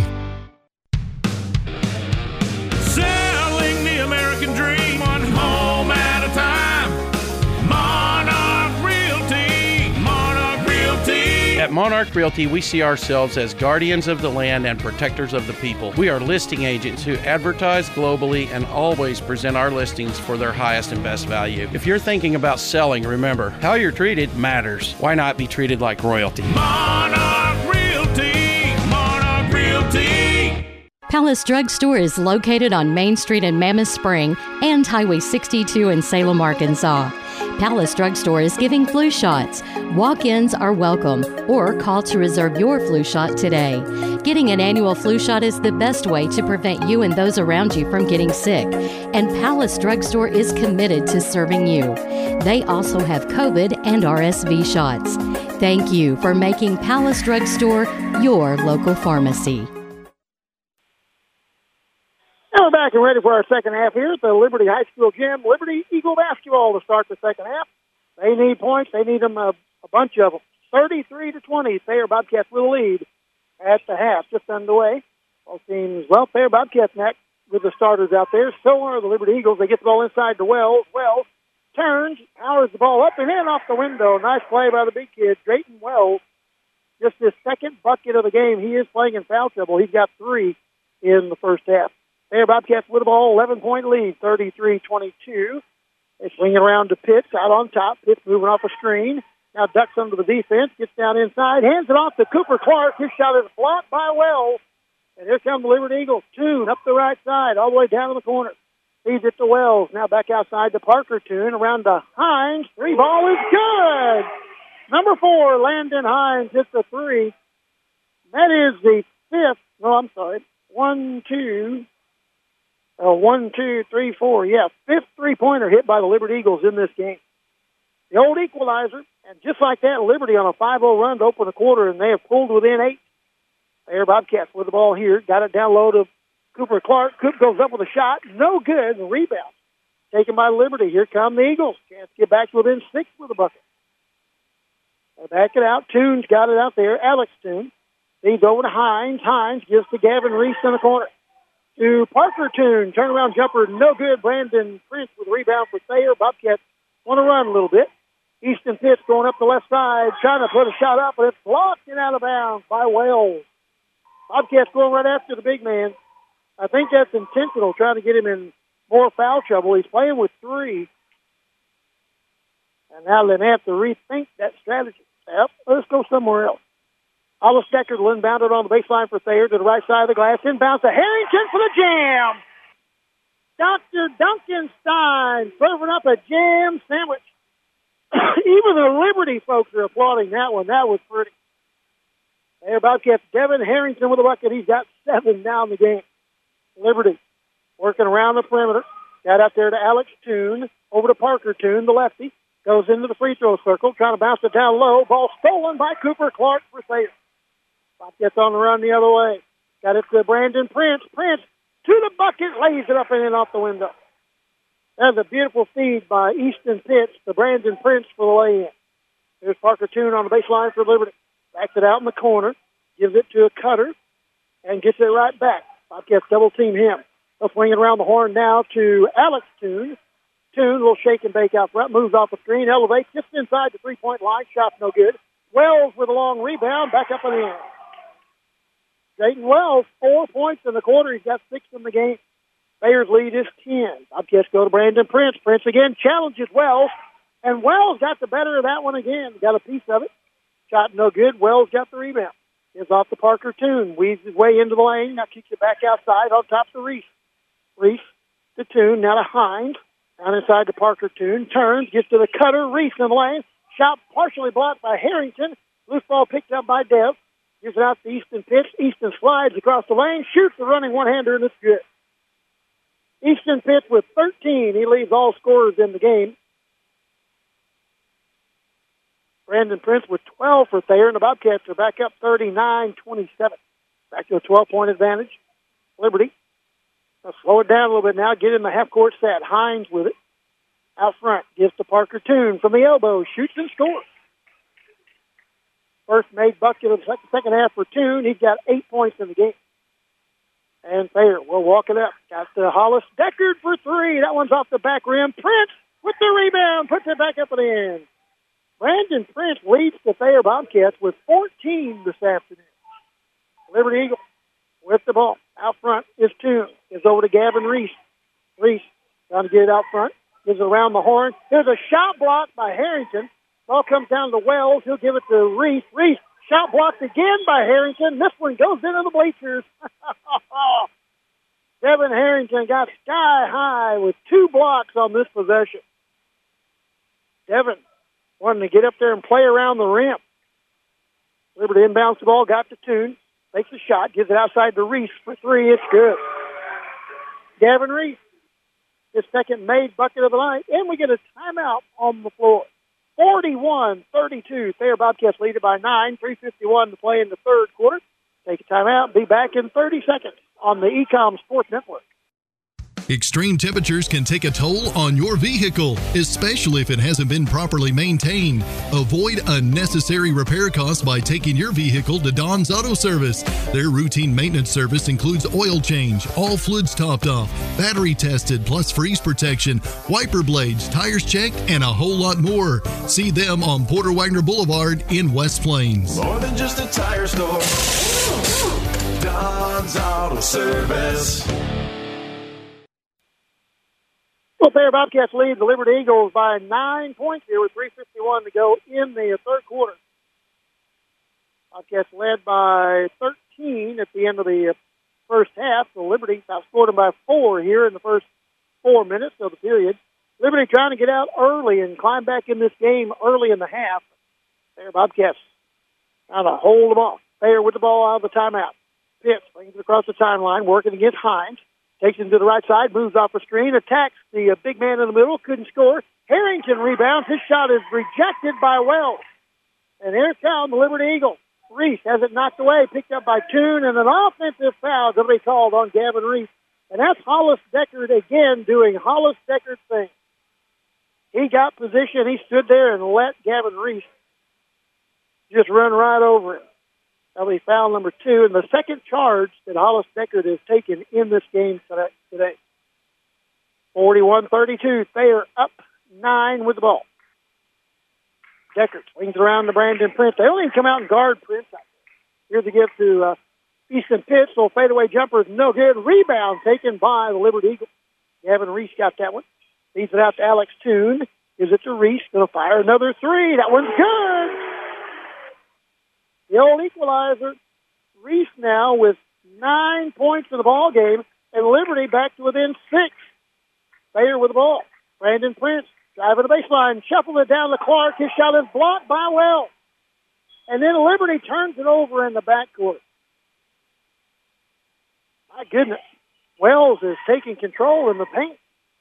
Selling the American dream, one home at a time. Monarch Realty, Monarch Realty. At Monarch Realty, we see ourselves as guardians of the land and protectors of the people. We are listing agents who advertise globally and always present our listings for their highest and best value. If you're thinking about selling, remember, how you're treated matters. Why not be treated like royalty? Monarch Realty, Monarch Realty. Palace Drug Store is located on Main Street in Mammoth Spring and Highway sixty-two in Salem, Arkansas. Palace Drug Store is giving flu shots. Walk-ins are welcome, or call to reserve your flu shot today. Getting an annual flu shot is the best way to prevent you and those around you from getting sick, and Palace Drug Store is committed to serving you. They also have COVID and R S V shots. Thank you for making Palace Drug Store your local pharmacy. Now we're back and ready for our second half here at the Liberty High School gym. Liberty Eagle basketball to start the second half. They need points. They need them, a, a bunch of them. thirty-three to twenty. Thayer Bobcats will lead at the half. Just underway. Both teams, well, Thayer Bobcats next with the starters out there. So are the Liberty Eagles. They get the ball inside to Wells. Wells turns, powers the ball up and in off the window. Nice play by the big kid, Drayton Wells. Just his second bucket of the game. He is playing in foul trouble. He's got three in the first half. Thayer Bobcats with the ball, eleven-point lead, thirty-three twenty-two. They swing it around to Pitts, out on top. Pitts moving off a screen. Now ducks under the defense, gets down inside, hands it off to Cooper Clark. His shot is blocked by Wells. And here come the Liberty Eagles. Toon up the right side, all the way down to the corner. Feeds it to Wells. Now back outside to Parker Toon, around to Hines. Three ball is good. Number four, Landon Hines hits the three. That is the fifth No, I'm sorry. One, two, uh, one, two, three, four. Yeah, fifth three-pointer hit by the Liberty Eagles in this game. The old equalizer, and just like that, Liberty on a five oh run to open the quarter, and they have pulled within eight. There, Bobcats with the ball here. Got it down low to Cooper Clark. Coop goes up with a shot. No good. The rebound taken by Liberty. Here come the Eagles. Chance to get back to within six with the bucket. They back it out. Toone's got it out there. Alex Toone. Leads over to Hines. Hines gives to Gavin Reese in the corner. To Parker Toone. Turnaround jumper. No good. Brandon Prince with a rebound for Thayer. Bobcats want to run a little bit. Easton Pitts going up the left side. Trying to put a shot up, but it's blocked and out of bounds by Wells. Bobcats going right after the big man. I think that's intentional, trying to get him in more foul trouble. He's playing with three. And now they may have to rethink that strategy. Yep, let's go somewhere else. Hollis Deckard will inbound it on the baseline for Thayer to the right side of the glass. Inbounds to Harrington for the jam. Doctor Duncan Stein serving up a jam sandwich. Even the Liberty folks are applauding that one. That was pretty. There, Bobcats, Devin Harrington with a bucket. He's got seven down the game. Liberty working around the perimeter. Got out there to Alex Toone. Over to Parker Toone, the lefty. Goes into the free throw circle, trying to bounce it down low. Ball stolen by Cooper Clark for Thayer. Bobcats on the run the other way. Got it to Brandon Prince. Prince to the bucket, lays it up and in off the window. That's a beautiful feed by Easton Pitts to Brandon Prince for the lay-in. There's Parker Toone on the baseline for Liberty. Backs it out in the corner, gives it to a cutter, and gets it right back. Bobcats double-team him. They'll swing it around the horn now to Alex Toone. Toone will shake and bake out front, moves off the screen, elevates just inside the three-point line. Shot no good. Wells with a long rebound, back up and in. Dayton Wells, four points in the quarter. He's got six in the game. Bayer's lead is ten. Bobcats go to Brandon Prince. Prince again challenges Wells, and Wells got the better of that one again. Got a piece of it. Shot no good. Wells got the rebound. Is off to Parker Toone. Weaves his way into the lane. Now kicks it back outside on top to Reese. Reese to Toone. Now to Hines. Down inside to Parker Toone. Turns. Gets to the cutter. Reese in the lane. Shot partially blocked by Harrington. Loose ball picked up by Dev. Gives it out to Easton Pitts. Easton slides across the lane. Shoots the running one-hander, and it's good. Easton Pitts with thirteen. He leads all scorers in the game. Brandon Prince with twelve for Thayer, and the Bobcats are back up thirty-nine twenty-seven. Back to a twelve-point advantage. Liberty. They'll slow it down a little bit now. Get in the half-court set. Hines with it. Out front. Gives to Parker Toone from the elbow. Shoots and scores. First made bucket of the second half for Toone. He's got eight points in the game. And Thayer will walk it up. Got to Hollis Deckard for three. That one's off the back rim. Prince with the rebound. Puts it back up at the end. Brandon Prince leads the Thayer Bobcats with fourteen this afternoon. Liberty Eagles with the ball. Out front is Toone. Is over to Gavin Reese. Reese trying to get it out front. Gives it around the horn. There's a shot blocked by Harrington. Ball comes down to Wells. He'll give it to Reese. Reese, shot blocked again by Harrington. This one goes into the bleachers. Devin Harrington got sky high with two blocks on this possession. Devin wanting to get up there and play around the rim. Liberty inbounds the ball, got to Toone. Takes a shot, gives it outside to Reese for three. It's good. Gavin Reese, his second made bucket of the night, and we get a timeout on the floor. forty-one thirty-two. Thayer Bobcats lead it by nine. three fifty-one to play in the third quarter. Take a timeout. Be back in thirty seconds on the Ecom Sports Network. Extreme temperatures can take a toll on your vehicle, especially if it hasn't been properly maintained. Avoid unnecessary repair costs by taking your vehicle to Don's Auto Service. Their routine maintenance service includes oil change, all fluids topped off, battery tested, plus freeze protection, wiper blades, tires checked, and a whole lot more. See them on Porter Wagner Boulevard in West Plains. More than just a tire store. Don's Auto Service. Well, Thayer Bobcats lead the Liberty Eagles by nine points here with three fifty-one to go in the third quarter. Bobcats led by thirteen at the end of the first half. The Liberty outscored them by four here in the first four minutes of the period. Liberty trying to get out early and climb back in this game early in the half. Thayer Bobcats trying to hold them off. Thayer with the ball out of the timeout. Pitts brings it across the timeline, working against Hines. Takes him to the right side, moves off the screen, attacks the uh, big man in the middle, couldn't score. Harrington rebounds. His shot is rejected by Wells. And here comes the Liberty Eagles. Reese has it knocked away, picked up by Toon, and an offensive foul going to be called on Gavin Reese. And that's Hollis Deckard again doing Hollis Deckard things. He got position. He stood there and let Gavin Reese just run right over him. That'll be foul number two, and the second charge that Hollis Deckard has taken in this game today. forty-one thirty-two. Thayer up nine with the ball. Deckard swings around to Brandon Prince. They only come out and guard Prince. Here's the give to uh, Easton Pitts. So fadeaway jumper is no good. Rebound taken by the Liberty Eagles. Gavin Reese got that one. Feeds it out to Alex Toon. Gives it to Reese. Going to fire another three. That one's good. The old equalizer. Reese now with nine points in the ball game, and Liberty back to within six. Thayer with the ball. Brandon Prince driving the baseline, shuffling it down to Clark. His shot is blocked by Wells. And then Liberty turns it over in the backcourt. My goodness. Wells is taking control in the paint.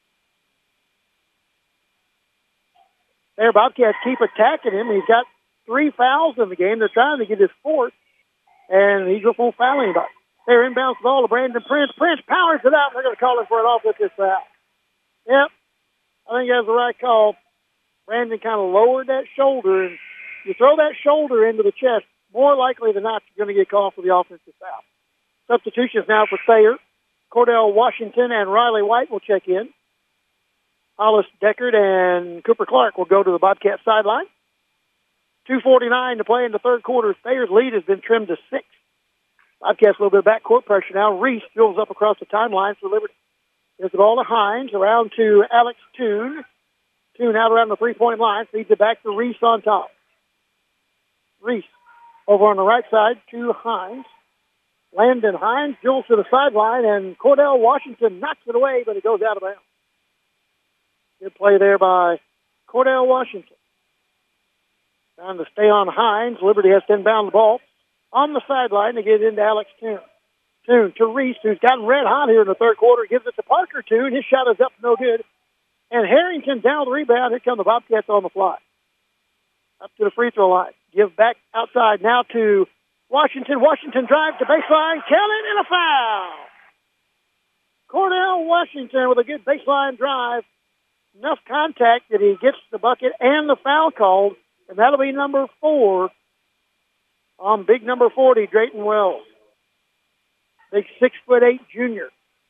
There, Bobcats keep attacking him. He's got three fouls in the game. They're trying to get his fourth, and he's going to foul anybody. They're inbounds the ball to Brandon Prince. Prince powers it out. They're going to call him for an offensive foul. Yep, I think that's the right call. Brandon kind of lowered that shoulder, and you throw that shoulder into the chest, more likely than not, you're going to get called for the offensive foul. Substitutions now for Thayer. Cordell Washington and Riley White will check in. Hollis Deckard and Cooper Clark will go to the Bobcat sideline. two forty-nine to play in the third quarter. Thayer's lead has been trimmed to six. Bobcats a little bit of backcourt pressure now. Reese fills up across the timeline for Liberty. There's the ball to Hines, around to Alex Toon. Toon out around the three-point line, feeds it back to Reese on top. Reese over on the right side to Hines. Landon Hines drills to the sideline, and Cordell Washington knocks it away, but it goes out of bounds. Good play there by Cordell Washington. Trying to stay on Hines. Liberty has to inbound the ball on the sideline to get into Alex Toon. Toon to Reese, who's gotten red hot here in the third quarter, gives it to Parker Toon. His shot is up, no good. And Harrington down the rebound. Here come the Bobcats on the fly. Up to the free throw line. Give back outside now to Washington. Washington drives to baseline. Count it, and a foul. Cordell Washington with a good baseline drive. Enough contact that he gets the bucket and the foul called. And that'll be number four on big number forty, Drayton Wells. Big six foot eight junior.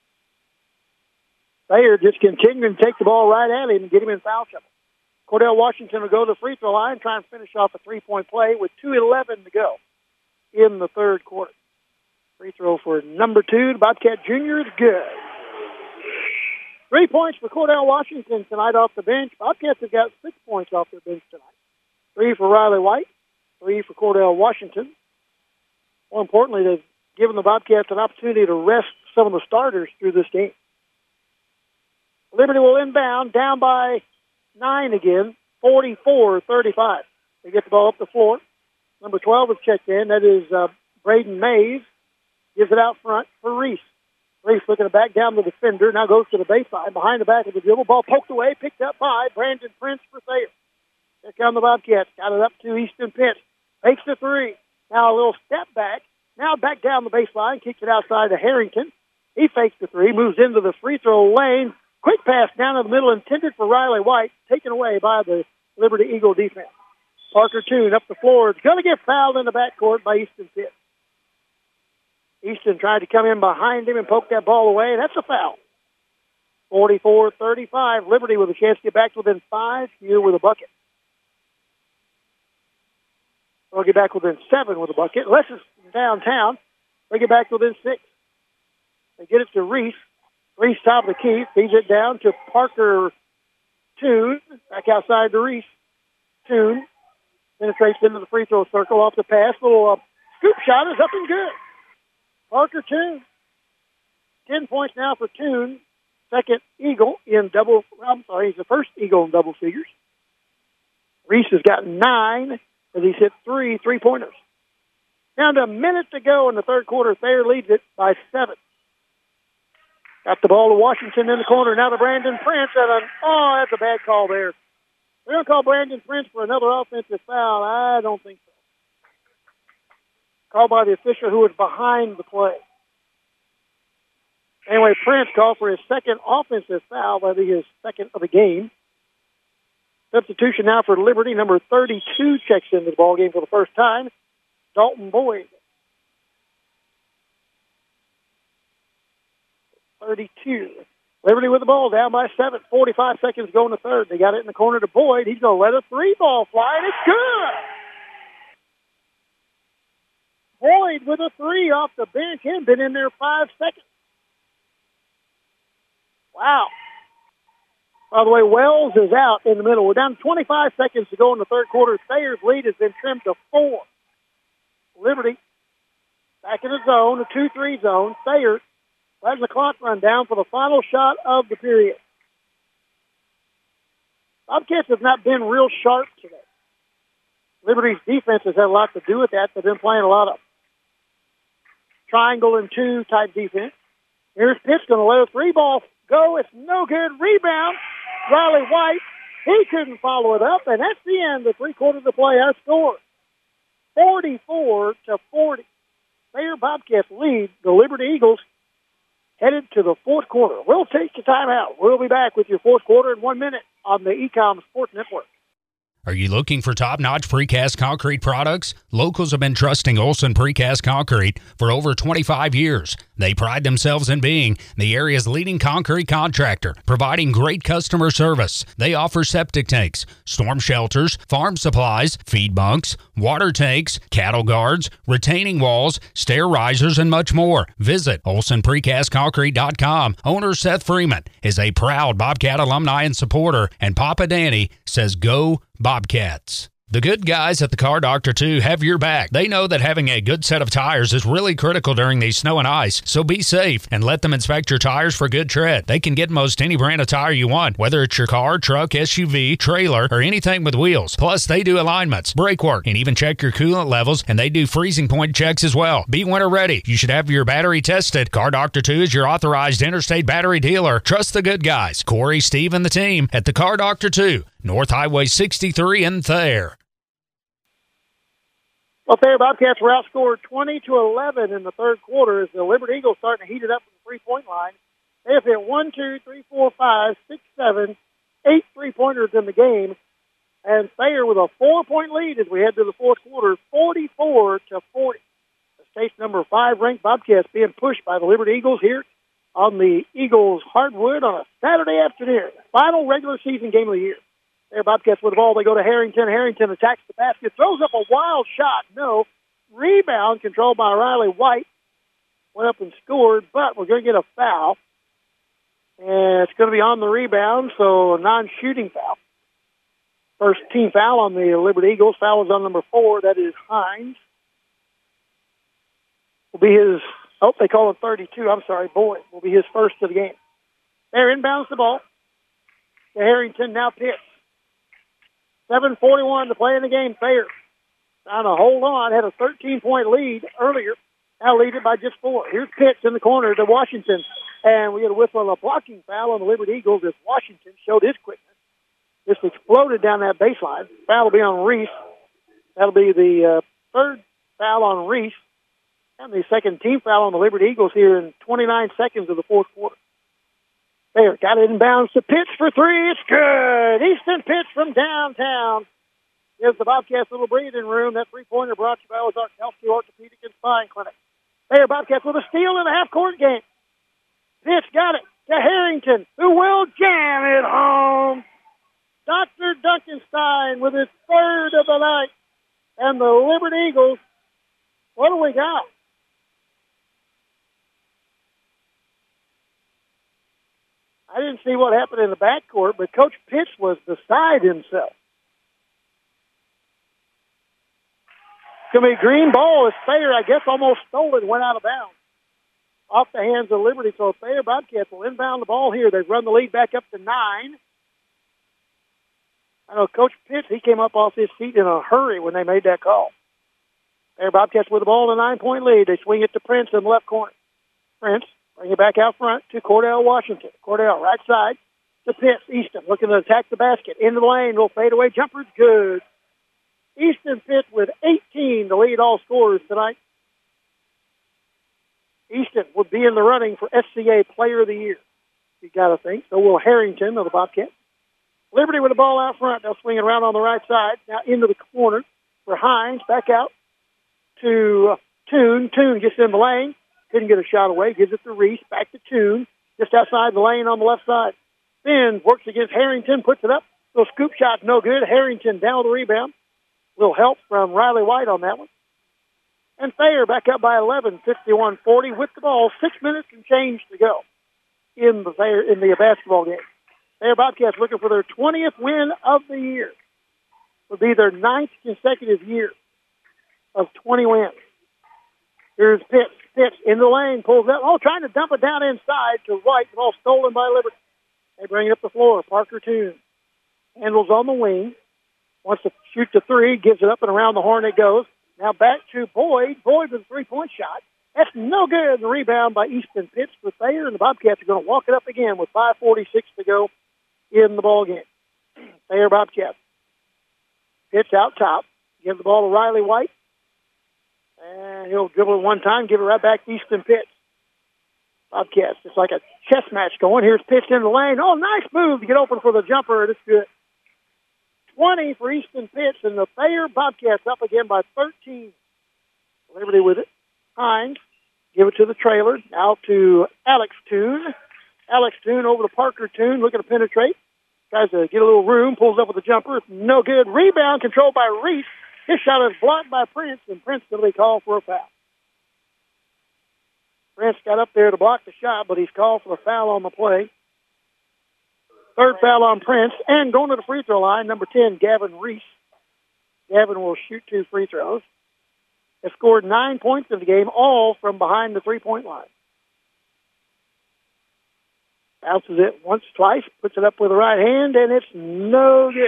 Thayer just continuing to take the ball right at him and get him in foul trouble. Cordell Washington will go to the free throw line, try and finish off a three-point play with two eleven to go in the third quarter. Free throw for number two, the Bobcat Junior, is good. Three points for Cordell Washington tonight off the bench. Bobcats have got six points off their bench tonight. Three for Riley White, three for Cordell Washington. More importantly, they've given the Bobcats an opportunity to rest some of the starters through this game. Liberty will inbound, down by nine again, forty-four thirty-five. They get the ball up the floor. Number twelve is checked in. That is uh, Braden Mays. Gives it out front for Reese. Reese looking to back down the defender. Now goes to the baseline. Behind the back of the dribble. Ball poked away. Picked up by Brandon Prince for Thayer. Here come the Bobcats. Got it up to Easton Pitts. Takes the three. Now a little step back. Now back down the baseline. Kicks it outside to Harrington. He fakes the three. Moves into the free throw lane. Quick pass down in the middle intended for Riley White. Taken away by the Liberty Eagle defense. Parker Toon up the floor. It's going to get fouled in the backcourt by Easton Pitts. Easton tried to come in behind him and poke that ball away. That's a foul. forty-four thirty-five. Liberty with a chance to get back to within five here with a bucket. They'll get back within seven with a bucket. Unless it's downtown, they get back within six. They get it to Reese. Reese top of the key. Feeds it down to Parker Toon. Back outside to Reese. Toon penetrates into the free throw circle off the pass. Little uh, scoop shot is up and good. Parker Toon. Ten points now for Toon. Second Eagle in double, I'm sorry, he's the first Eagle in double figures. Reese has got nine as he's hit three three-pointers. Down to a minute to go in the third quarter. Thayer leads it by seven. Got the ball to Washington in the corner. Now to Brandon Prince. At an, oh, that's a bad call there. They're going to call Brandon Prince for another offensive foul. I don't think so. Called by the official who was behind the play. Anyway, Prince called for his second offensive foul. That'll be his second of the game. Substitution now for Liberty. Number thirty-two checks into the ball game for the first time. Dalton Boyd. thirty-two. Liberty with the ball, down by seven. forty-five seconds to go in the third. They got it in the corner to Boyd. He's going to let a three ball fly, and it's good. Boyd with a three off the bench. He hadn't been in there five seconds. Wow. By the way, Wells is out in the middle. We're down to twenty-five seconds to go in the third quarter. Thayer's lead has been trimmed to four. Liberty back in the zone, the two three zone. Thayer letting the clock run down for the final shot of the period. Bobcats have not been real sharp today. Liberty's defense has had a lot to do with that. They've been playing a lot of triangle and two type defense. Here's Pitts going to let a three ball go. It's no good. Rebound. Riley White. He couldn't follow it up, and that's the end of three quarters of play. Our score, forty-four to forty. Thayer Bobcats lead the Liberty Eagles headed to the fourth quarter. We'll take a timeout. We'll be back with your fourth quarter in one minute on the Ecom Sports Network. Are you looking for top-notch precast concrete products? Locals have been trusting Olson Precast Concrete for over twenty-five years. They pride themselves in being the area's leading concrete contractor, providing great customer service. They offer septic tanks, storm shelters, farm supplies, feed bunks, water tanks, cattle guards, retaining walls, stair risers, and much more. Visit Olson Precast Concrete dot com. Owner Seth Freeman is a proud Bobcat alumni and supporter, and Papa Danny says go Bobcats. The good guys at the Car Doctor, too, have your back. They know that having a good set of tires is really critical during these snow and ice, so be safe and let them inspect your tires for good tread. They can get most any brand of tire you want, whether it's your car, truck, S U V, trailer, or anything with wheels. Plus, they do alignments, brake work, and even check your coolant levels, and they do freezing point checks as well. Be winter ready. You should have your battery tested. Car Doctor, too, is your authorized interstate battery dealer. Trust the good guys, Corey, Steve, and the team at the Car Doctor, too, North Highway sixty-three in Thayer. Well, Thayer Bobcats were outscored twenty to eleven in the third quarter as the Liberty Eagles starting to heat it up from the three-point line. They have hit one, two, three, four, five, six, seven, eight three-pointers in the game. And Thayer with a four-point lead as we head to the fourth quarter, forty-four to forty. The state's number five ranked Bobcats being pushed by the Liberty Eagles here on the Eagles hardwood on a Saturday afternoon. Final regular season game of the year. There, Bobcats with the ball. They go to Harrington. Harrington attacks the basket, throws up a wild shot. No. Rebound controlled by Riley White. Went up and scored, but we're going to get a foul. And it's going to be on the rebound, so a non-shooting foul. First team foul on the Liberty Eagles. Foul is on number four. That is Hines. Will be his, oh, they call it thirty-two. I'm sorry, Boyd. Will be his first of the game. There, inbounds the ball. To Harrington, now Pitts. seven forty-one to play in the game. Thayer trying to hold on. Had a thirteen-point lead earlier. Now lead it by just four. Here's Pitts in the corner to Washington. And we get a whistle on a blocking foul on the Liberty Eagles as Washington showed his quickness. Just exploded down that baseline. Foul will be on Reese. That'll be the uh, third foul on Reese. And the second team foul on the Liberty Eagles here in twenty-nine seconds of the fourth quarter. There, got it inbounds to Pitts for three. It's good. Easton Pitts from downtown gives the Bobcats a little breathing room. That three-pointer brought to you by Ozark Healthcare Orthopedic and Spine Clinic. There, Bobcats with a steal in the half-court game. Pitts got it to Harrington, who will jam it home. Doctor Duncanstein with his third of the night. And the Liberty Eagles, what do we got? I didn't see what happened in the backcourt, but Coach Pitts was beside himself. It's going to be a green ball as Thayer, I guess, almost stole it and went out of bounds. Off the hands of Liberty. So Thayer Bobcats will inbound the ball here. They've run the lead back up to nine. I know Coach Pitts, he came up off his feet in a hurry when they made that call. Thayer Bobcats with the ball in a nine-point lead. They swing it to Prince in the left corner. Prince bring it back out front to Cordell Washington. Cordell right side to Pitts. Easton looking to attack the basket. Into the lane. Little fadeaway jumper. Good. Easton Pitts with eighteen to lead all scorers tonight. Easton would be in the running for S C A Player of the Year. You got to think. So will Harrington of the Bobcats. Liberty with the ball out front. They'll swing it around on the right side. Now into the corner for Hines. Back out to uh, Toon. Toon gets in the lane. Couldn't get a shot away. Gives it to Reese. Back to Toon. Just outside the lane on the left side. Then works against Harrington. Puts it up. Little scoop shot. No good. Harrington down with the rebound. Little help from Riley White on that one. And Thayer back up by eleven, fifty-one forty with the ball. Six minutes and change to go in the Thayer, in the basketball game. Thayer Bobcats looking for their twentieth win of the year. Would be their ninth consecutive year of twenty wins. Here's Pitts. Pitts in the lane, pulls up. Oh, trying to dump it down inside to White. The ball stolen by Liberty. They bring it up the floor. Parker Toon handles on the wing. Wants to shoot the three. Gives it up and around the horn it goes. Now back to Boyd. Boyd with a three-point shot. That's no good. The rebound by Easton Pitts for Thayer, and the Bobcats are going to walk it up again with five forty-six to go in the ball game. Thayer Bobcats. Pitts out top. Give the ball to Riley White. And he'll dribble it one time, give it right back to Easton Pitts. Bobcats, it's like a chess match going. Here's Pitts in the lane. Oh, nice move to get open for the jumper. It's good. twenty for Easton Pitts, and the Thayer Bobcats up again by thirteen. Liberty with it. Hines, give it to the trailer. Now to Alex Toon. Alex Toon over to Parker Toon, looking to penetrate. Tries to get a little room, pulls up with a jumper. No good. Rebound controlled by Reese. His shot is blocked by Prince, and Prince will be called for a foul. Prince got up there to block the shot, but he's called for a foul on the play. Third foul on Prince, and going to the free throw line, number ten, Gavin Reese. Gavin will shoot two free throws. Has scored nine points in the game, all from behind the three-point line. Bounces it once, twice, puts it up with the right hand, and it's no good.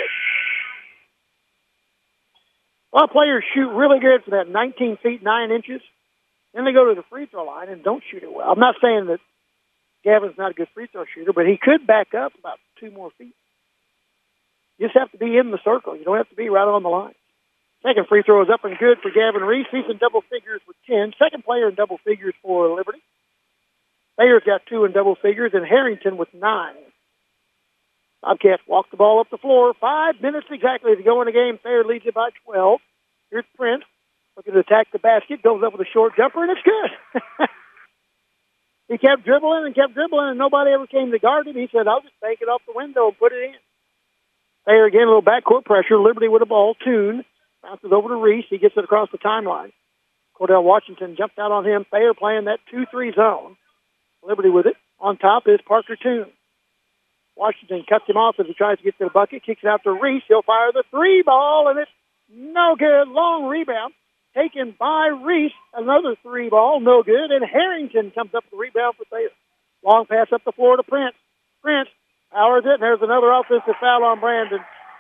A lot of players shoot really good for that nineteen feet, nine inches. Then they go to the free throw line and don't shoot it well. I'm not saying that Gavin's not a good free throw shooter, but he could back up about two more feet. You just have to be in the circle. You don't have to be right on the line. Second free throw is up and good for Gavin Reese. He's in double figures with ten. Second player in double figures for Liberty. Thayer's got two in double figures, and Harrington with nine. Bobcats walk the ball up the floor. Five minutes exactly to go in the game. Thayer leads it by twelve. Here's Prince looking to attack the basket. Goes up with a short jumper, and it's good. He kept dribbling and kept dribbling, and nobody ever came to guard him. He said, I'll just take it off the window and put it in. Thayer again, a little backcourt pressure. Liberty with the ball. Toon bounces over to Reese. He gets it across the timeline. Cordell Washington jumped out on him. Thayer playing that two three zone. Liberty with it. On top is Parker Toon. Washington cuts him off as he tries to get to the bucket. Kicks it out to Reese. He'll fire the three ball, and it's no good. Long rebound. Taken by Reese. Another three ball. No good. And Harrington comes up the rebound for Thayer. Long pass up the floor to Prince. Prince powers it. And there's another offensive foul on Brandon.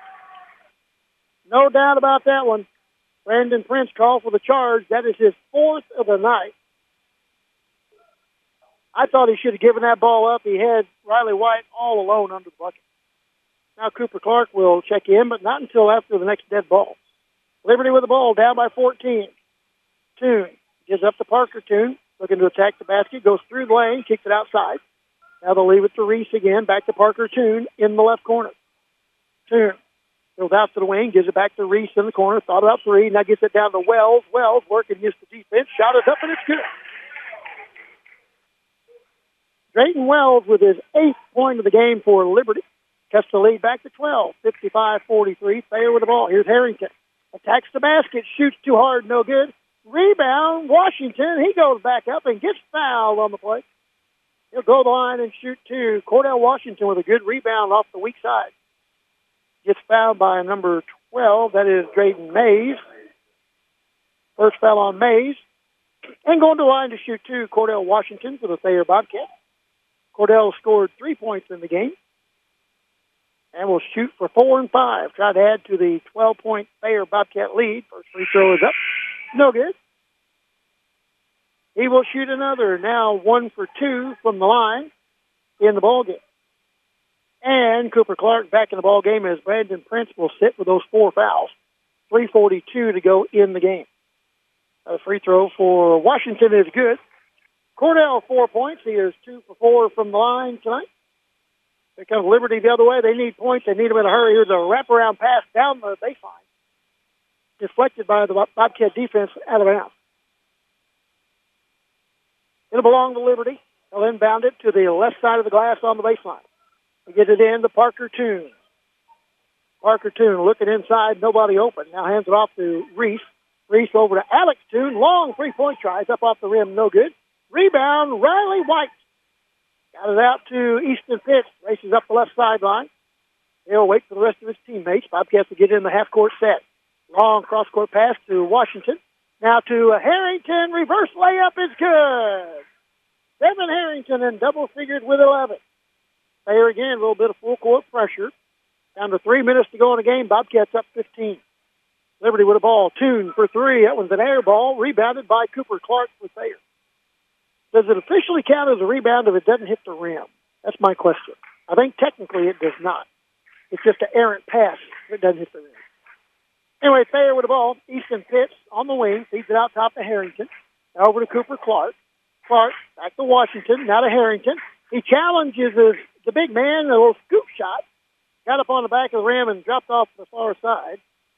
No doubt about that one. Brandon Prince called for the charge. That is his fourth of the night. I thought he should have given that ball up. He had Riley White all alone under the bucket. Now Cooper Clark will check in, but not until after the next dead ball. Liberty with the ball, down by fourteen. Toon gives up to Parker Toon, looking to attack the basket, goes through the lane, kicks it outside. Now they'll leave it to Reese again, back to Parker Toon in the left corner. Toon goes out to the wing, gives it back to Reese in the corner, thought about three, now gets it down to Wells. Wells working against the defense, shot it up, and it's good. Drayton Wells with his eighth point of the game for Liberty. Cuts the lead back to twelve, fifty-five forty-three. Thayer with the ball. Here's Harrington. Attacks the basket, shoots too hard, no good. Rebound, Washington. He goes back up and gets fouled on the play. He'll go to the line and shoot two. Cordell Washington with a good rebound off the weak side. Gets fouled by number twelve. That is Drayton Mays. First foul on Mays. And going to the line to shoot two, Cordell Washington for the Thayer Bobcats. Cordell scored three points in the game and will shoot for four and five. Try to add to the twelve-point Thayer Bobcat lead. First free throw is up. No good. He will shoot another. Now one for two from the line in the ballgame. And Cooper Clark back in the ballgame as Brandon Prince will sit with those four fouls. three forty-two to go in the game. A free throw for Washington is good. Cordell, four points. He is two for four from the line tonight. Here comes Liberty the other way. They need points. They need them in a hurry. Here's a wraparound pass down the baseline. Deflected by the Bobcat defense out of bounds. It'll belong to Liberty. They'll inbound it to the left side of the glass on the baseline. They get it in to Parker Toon. Parker Toon looking inside, nobody open. Now hands it off to Reese. Reese over to Alex Toon. Long three-point tries up off the rim, no good. Rebound, Riley White. Got it out to Easton Pitts. Races up the left sideline. He'll wait for the rest of his teammates. Bobcats will get in the half-court set. Long cross-court pass to Washington. Now to Harrington. Reverse layup is good. Devin Harrington in double figures with eleven. There again, a little bit of full-court pressure. Down to three minutes to go in the game. Bobcats up fifteen. Liberty with a ball. Toon for three. That one's an air ball. Rebounded by Cooper Clark for Thayer. Does it officially count as a rebound if it doesn't hit the rim? That's my question. I think technically it does not. It's just an errant pass if it doesn't hit the rim. Anyway, Thayer with the ball. Easton Pitts on the wing. Feeds it out top to Harrington. Now over to Cooper Clark. Clark back to Washington. Now to Harrington. He challenges his, the big man. A little scoop shot. Got up on the back of the rim and dropped off the far side.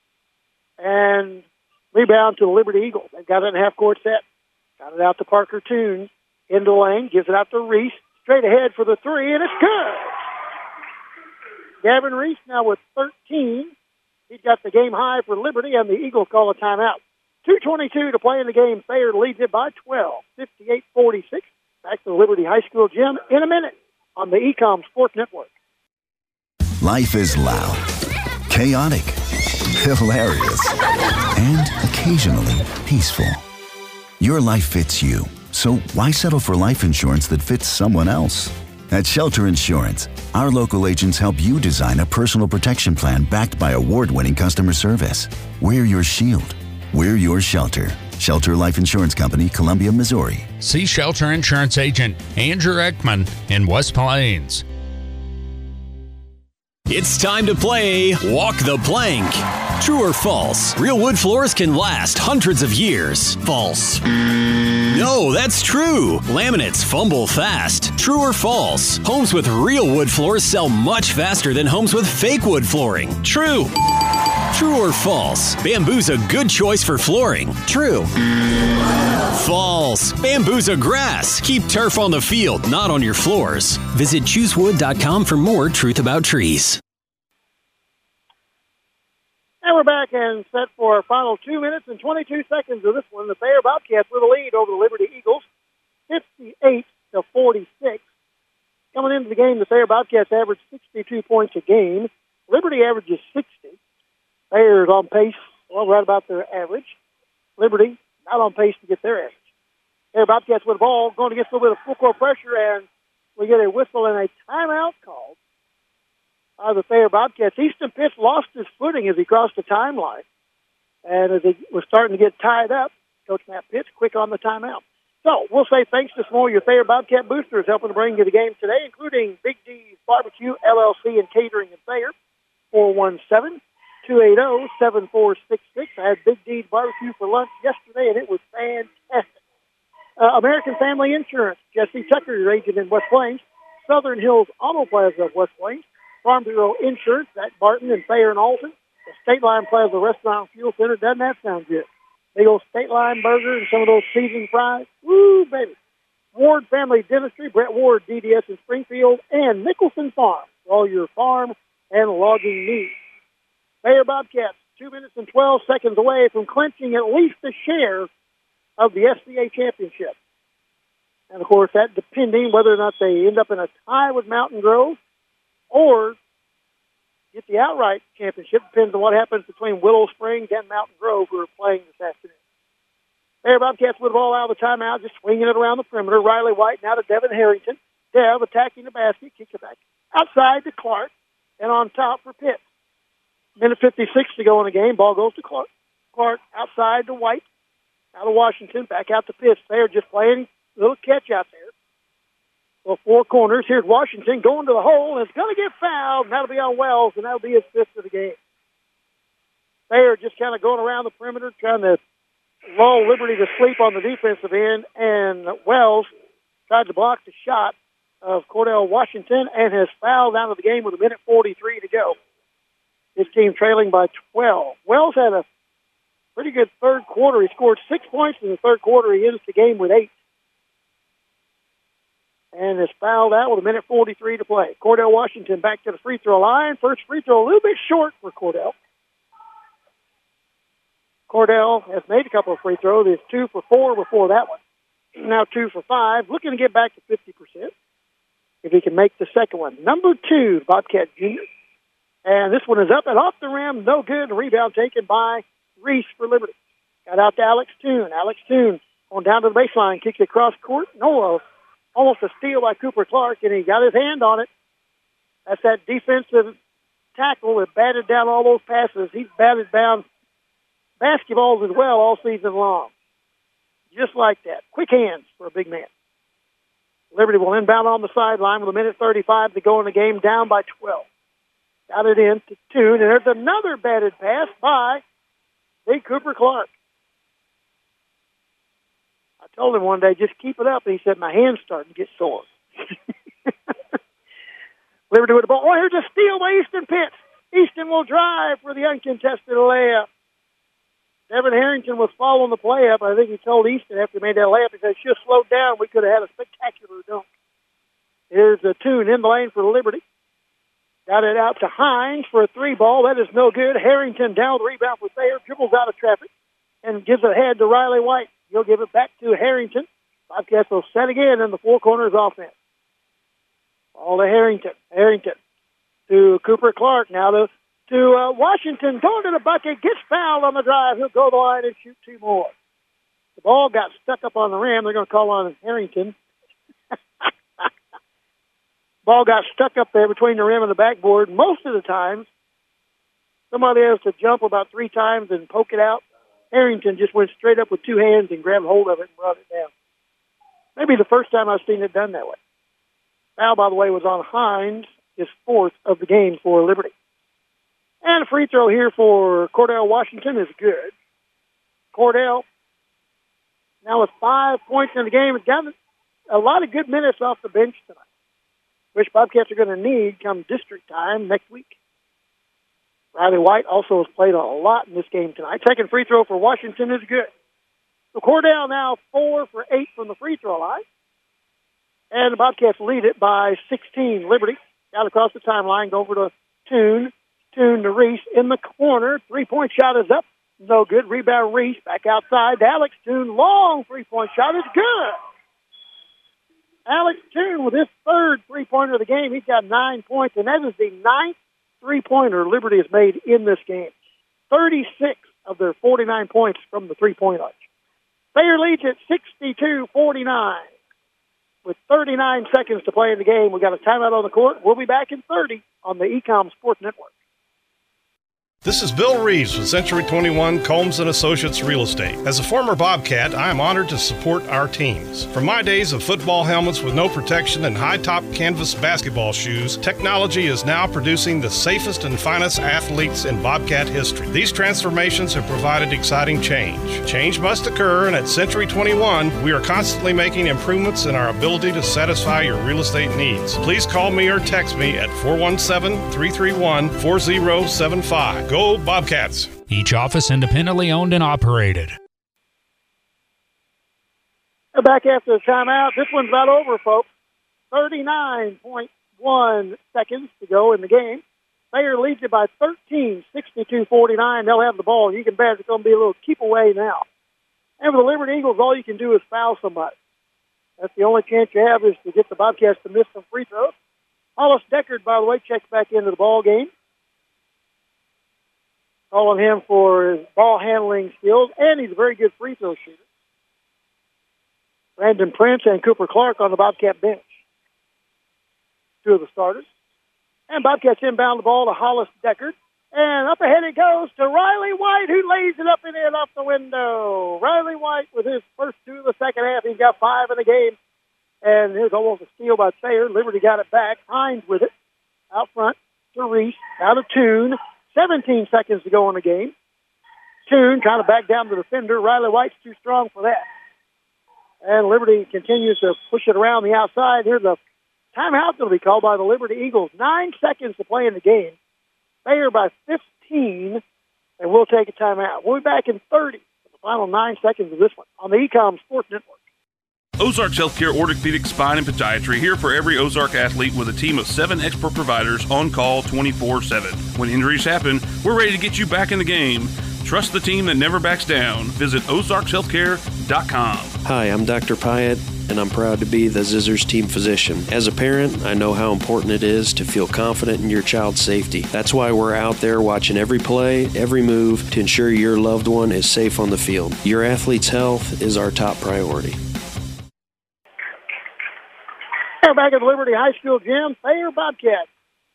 And rebound to the Liberty Eagles. They've got it in half-court set. Got it out to Parker Toon. Into the lane. Gives it out to Reese. Straight ahead for the three, and it's good. Gavin Reese now with thirteen. He's got the game high for Liberty, and the Eagles call a timeout. two twenty-two to play in the game. Thayer leads it by twelve, fifty-eight forty-six. Back to the Liberty High School gym in a minute on the Ecom Sports Network. Life is loud, chaotic, hilarious, and occasionally peaceful. Your life fits you, so why settle for life insurance that fits someone else? At Shelter Insurance, our local agents help you design a personal protection plan backed by award-winning customer service. We're your shield. We're your shelter. Shelter Life Insurance Company, Columbia, Missouri. See Shelter Insurance Agent Andrew Ekman in West Plains. It's time to play Walk the Plank. True or false? Real wood floors can last hundreds of years. False. No, that's true. Laminates fumble fast. True or false? Homes with real wood floors sell much faster than homes with fake wood flooring. True. True or false? Bamboo's a good choice for flooring. True. False. Bamboo's a grass. Keep turf on the field, not on your floors. Visit choose wood dot com for more truth about trees. And we're back and set for our final two minutes and twenty-two seconds of this one. The Thayer Bobcats with a lead over the Liberty Eagles, fifty-eight to forty-six. Coming into the game, the Thayer Bobcats average sixty-two points a game. Liberty averages sixty. Thayer is on pace, well, right about their average. Liberty not on pace to get their average. Thayer Bobcats with the ball, going against a little bit of full-court pressure, and we get a whistle and a timeout called. Uh, the Thayer Bobcats. Easton Pitts lost his footing as he crossed the timeline. And as he was starting to get tied up, Coach Matt Pitts quick on the timeout. So we'll say thanks to some more of your Thayer Bobcat boosters helping to bring you the game today, including Big D's Barbecue, L L C, and Catering in Thayer, four one seven, two eight zero, seven four six six. I had Big D's Barbecue for lunch yesterday, and it was fantastic. Uh, American Family Insurance, Jesse Tucker, your agent in West Plains. Southern Hills Auto Plaza of West Plains. Farm Bureau Insurance at Barton and Thayer and Alton. The State Line Plaza Restaurant and Fuel Center. Doesn't that sound good? Big old State Line burger and some of those seasoned fries. Woo, baby. Ward Family Dentistry, Brett Ward, D D S in Springfield, and Nicholson Farm for all your farm and logging needs. Thayer Bobcats, two minutes and twelve seconds away from clinching at least a share of the S B A championship. And, of course, that depending whether or not they end up in a tie with Mountain Grove or get the outright championship. Depends on what happens between Willow Springs and Mountain Grove, who are playing this afternoon. Thayer Bobcats with the ball out of the timeout, just swinging it around the perimeter. Riley White now to Devin Harrington. Dev attacking the basket, kicks it back outside to Clark, and on top for Pitt. Minute fifty-six to go in the game. Ball goes to Clark. Clark outside to White. out of Washington, back out to pitch. They're just playing a little catch out there. Well, four corners. Here's Washington going to the hole, and it's going to get fouled, and that'll be on Wells, and that'll be his fifth of the game. They're just kind of going around the perimeter, trying to lull Liberty to sleep on the defensive end, and Wells tried to block the shot of Cordell Washington and has fouled out of the game with a minute forty-three to go. His team trailing by twelve. Wells had a pretty good third quarter. He scored six points in the third quarter. He ends the game with eight. And is fouled out with a minute forty-three to play. Cordell Washington back to the free throw line. First free throw a little bit short for Cordell. Cordell has made a couple of free throws. He's two for four before that one. Now two for five. Looking to get back to fifty percent. If he can make the second one. Number two, Bobcat Junior And this one is up and off the rim. No good. Rebound taken by Reese for Liberty. Got out to Alex Toon. Alex Toon on down to the baseline. Kicks it across court. No, almost a steal by Cooper Clark, and he got his hand on it. That's that defensive tackle that batted down all those passes. He's batted down basketballs as well all season long. Just like that. Quick hands for a big man. Liberty will inbound on the sideline with a minute thirty-five to go in the game, down by twelve. Got it in to Toon, and there's another batted pass by Big Cooper Clark. I told him one day, just keep it up, and he said, my hand's starting to get sore. Liberty with the ball. Oh, here's a steal by Easton Pitts. Easton will drive for the uncontested layup. Devin Harrington was following the play up. I think he told Easton after he made that layup, he said, should have slowed down. We could have had a spectacular dunk. Here's a Toon in the lane for Liberty. Got it out to Hines for a three ball. That is no good. Harrington down the rebound for Thayer. Dribbles out of traffic and gives it ahead to Riley White. He'll give it back to Harrington. Bobcats will set again in the four corners offense. Ball to Harrington. Harrington to Cooper Clark. Now to, to uh, Washington. Going to the bucket. Gets fouled on the drive. He'll go to the line and shoot two more. The ball got stuck up on the rim. They're going to call on Harrington. Ball got stuck up there between the rim and the backboard. Most of the time, somebody has to jump about three times and poke it out. Harrington just went straight up with two hands and grabbed hold of it and brought it down. Maybe the first time I've seen it done that way. Foul, by the way, was on Hines, his fourth of the game for Liberty. And a free throw here for Cordell Washington is good. Cordell, now with five points in the game, has gotten a lot of good minutes off the bench tonight, which Bobcats are going to need come district time next week. Riley White also has played a lot in this game tonight. Second free throw for Washington is good. So Cordell now four for eight from the free throw line. And the Bobcats lead it by sixteen. Liberty got across the timeline, go over to Toon. Toon to Reese in the corner. Three-point shot is up. No good. Rebound Reese back outside to Alex Toon. Long three-point shot is good. Alex Toon with his third three-pointer of the game. He's got nine points, and that is the ninth three-pointer Liberty has made in this game. thirty-six of their forty-nine points from the three-point line. Thayer leads at sixty-two forty-nine. With thirty-nine seconds to play in the game, we've got a timeout on the court. We'll be back in thirty on the Ecom Sports Network. This is Bill Reeves with Century twenty-one Combs and Associates Real Estate. As a former Bobcat, I am honored to support our teams. From my days of football helmets with no protection and high-top canvas basketball shoes, technology is now producing the safest and finest athletes in Bobcat history. These transformations have provided exciting change. Change must occur, and at Century twenty-one, we are constantly making improvements in our ability to satisfy your real estate needs. Please call me or text me at four one seven, three three one, four zero seven five. Go Bobcats! Each office independently owned and operated. Back after the timeout. This one's about over, folks. thirty-nine point one seconds to go in the game. Thayer leads it by thirteen, sixty-two forty-nine. They'll have the ball. You can bet it's going to be a little keep away now. And for the Liberty Eagles, all you can do is foul somebody. That's the only chance you have, is to get the Bobcats to miss some free throws. Hollis Deckard, by the way, checks back into the ball game. Calling him for his ball handling skills, and he's a very good free throw shooter. Brandon Prince and Cooper Clark on the Bobcat bench. Two of the starters. And Bobcats inbound the ball to Hollis Deckard. And up ahead it goes to Riley White, who lays it up and in off the window. Riley White with his first two of the second half. He's got five in the game. And here's almost a steal by Thayer. Liberty got it back. Hines with it. Out front to Reese. Now to Toon. seventeen seconds to go in the game. Toon trying to back down the defender. Riley White's too strong for that. And Liberty continues to push it around the outside. Here's a timeout that will be called by the Liberty Eagles. Nine seconds to play in the game. Thayer by fifteen, and we'll take a timeout. We'll be back in thirty for the final nine seconds of this one on the Ecom Sports Network. Ozarks Healthcare Orthopedic Spine and Podiatry, here for every Ozark athlete with a team of seven expert providers on call twenty-four seven. When injuries happen, we're ready to get you back in the game. Trust the team that never backs down. Visit ozarks healthcare dot com. Hi, I'm Doctor Pyatt, and I'm proud to be the Zizzers team physician. As a parent, I know how important it is to feel confident in your child's safety. That's why we're out there watching every play, every move to ensure your loved one is safe on the field. Your athlete's health is our top priority. We're back at the Liberty High School gym. Thayer Bobcats.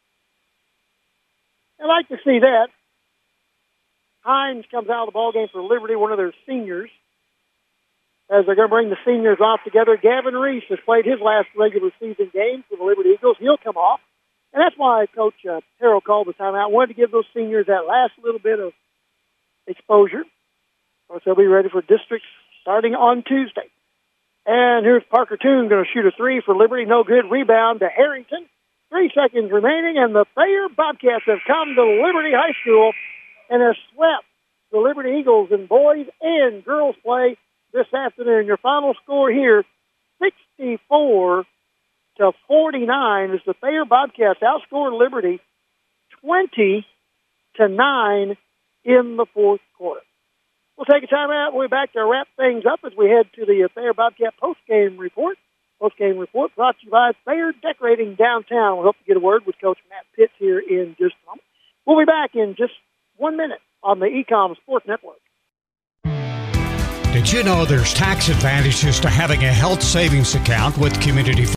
I like to see that. Hines comes out of the ballgame for Liberty, one of their seniors, as they're going to bring the seniors off together. Gavin Reese has played his last regular season game for the Liberty Eagles. He'll come off. And that's why Coach uh, Harrell called the timeout. Wanted to give those seniors that last little bit of exposure. Of course, they'll be ready for districts starting on Tuesday. And here's Parker Toon going to shoot a three for Liberty. No good. Rebound to Harrington. Three seconds remaining, and the Thayer Bobcats have come to Liberty High School and have swept the Liberty Eagles in boys and girls play this afternoon. Your final score here, sixty-four to forty-nine, as the Thayer Bobcats outscored Liberty twenty to nine in the fourth quarter. We'll take a timeout. We'll be back to wrap things up as we head to the Thayer Bobcat postgame report. Postgame report brought to you by Thayer Decorating Downtown. We'll hope to get a word with Coach Matt Pitts here in just a moment. We'll be back in just one minute on the Ecom Sports Network. Did you know there's tax advantages to having a health savings account with Community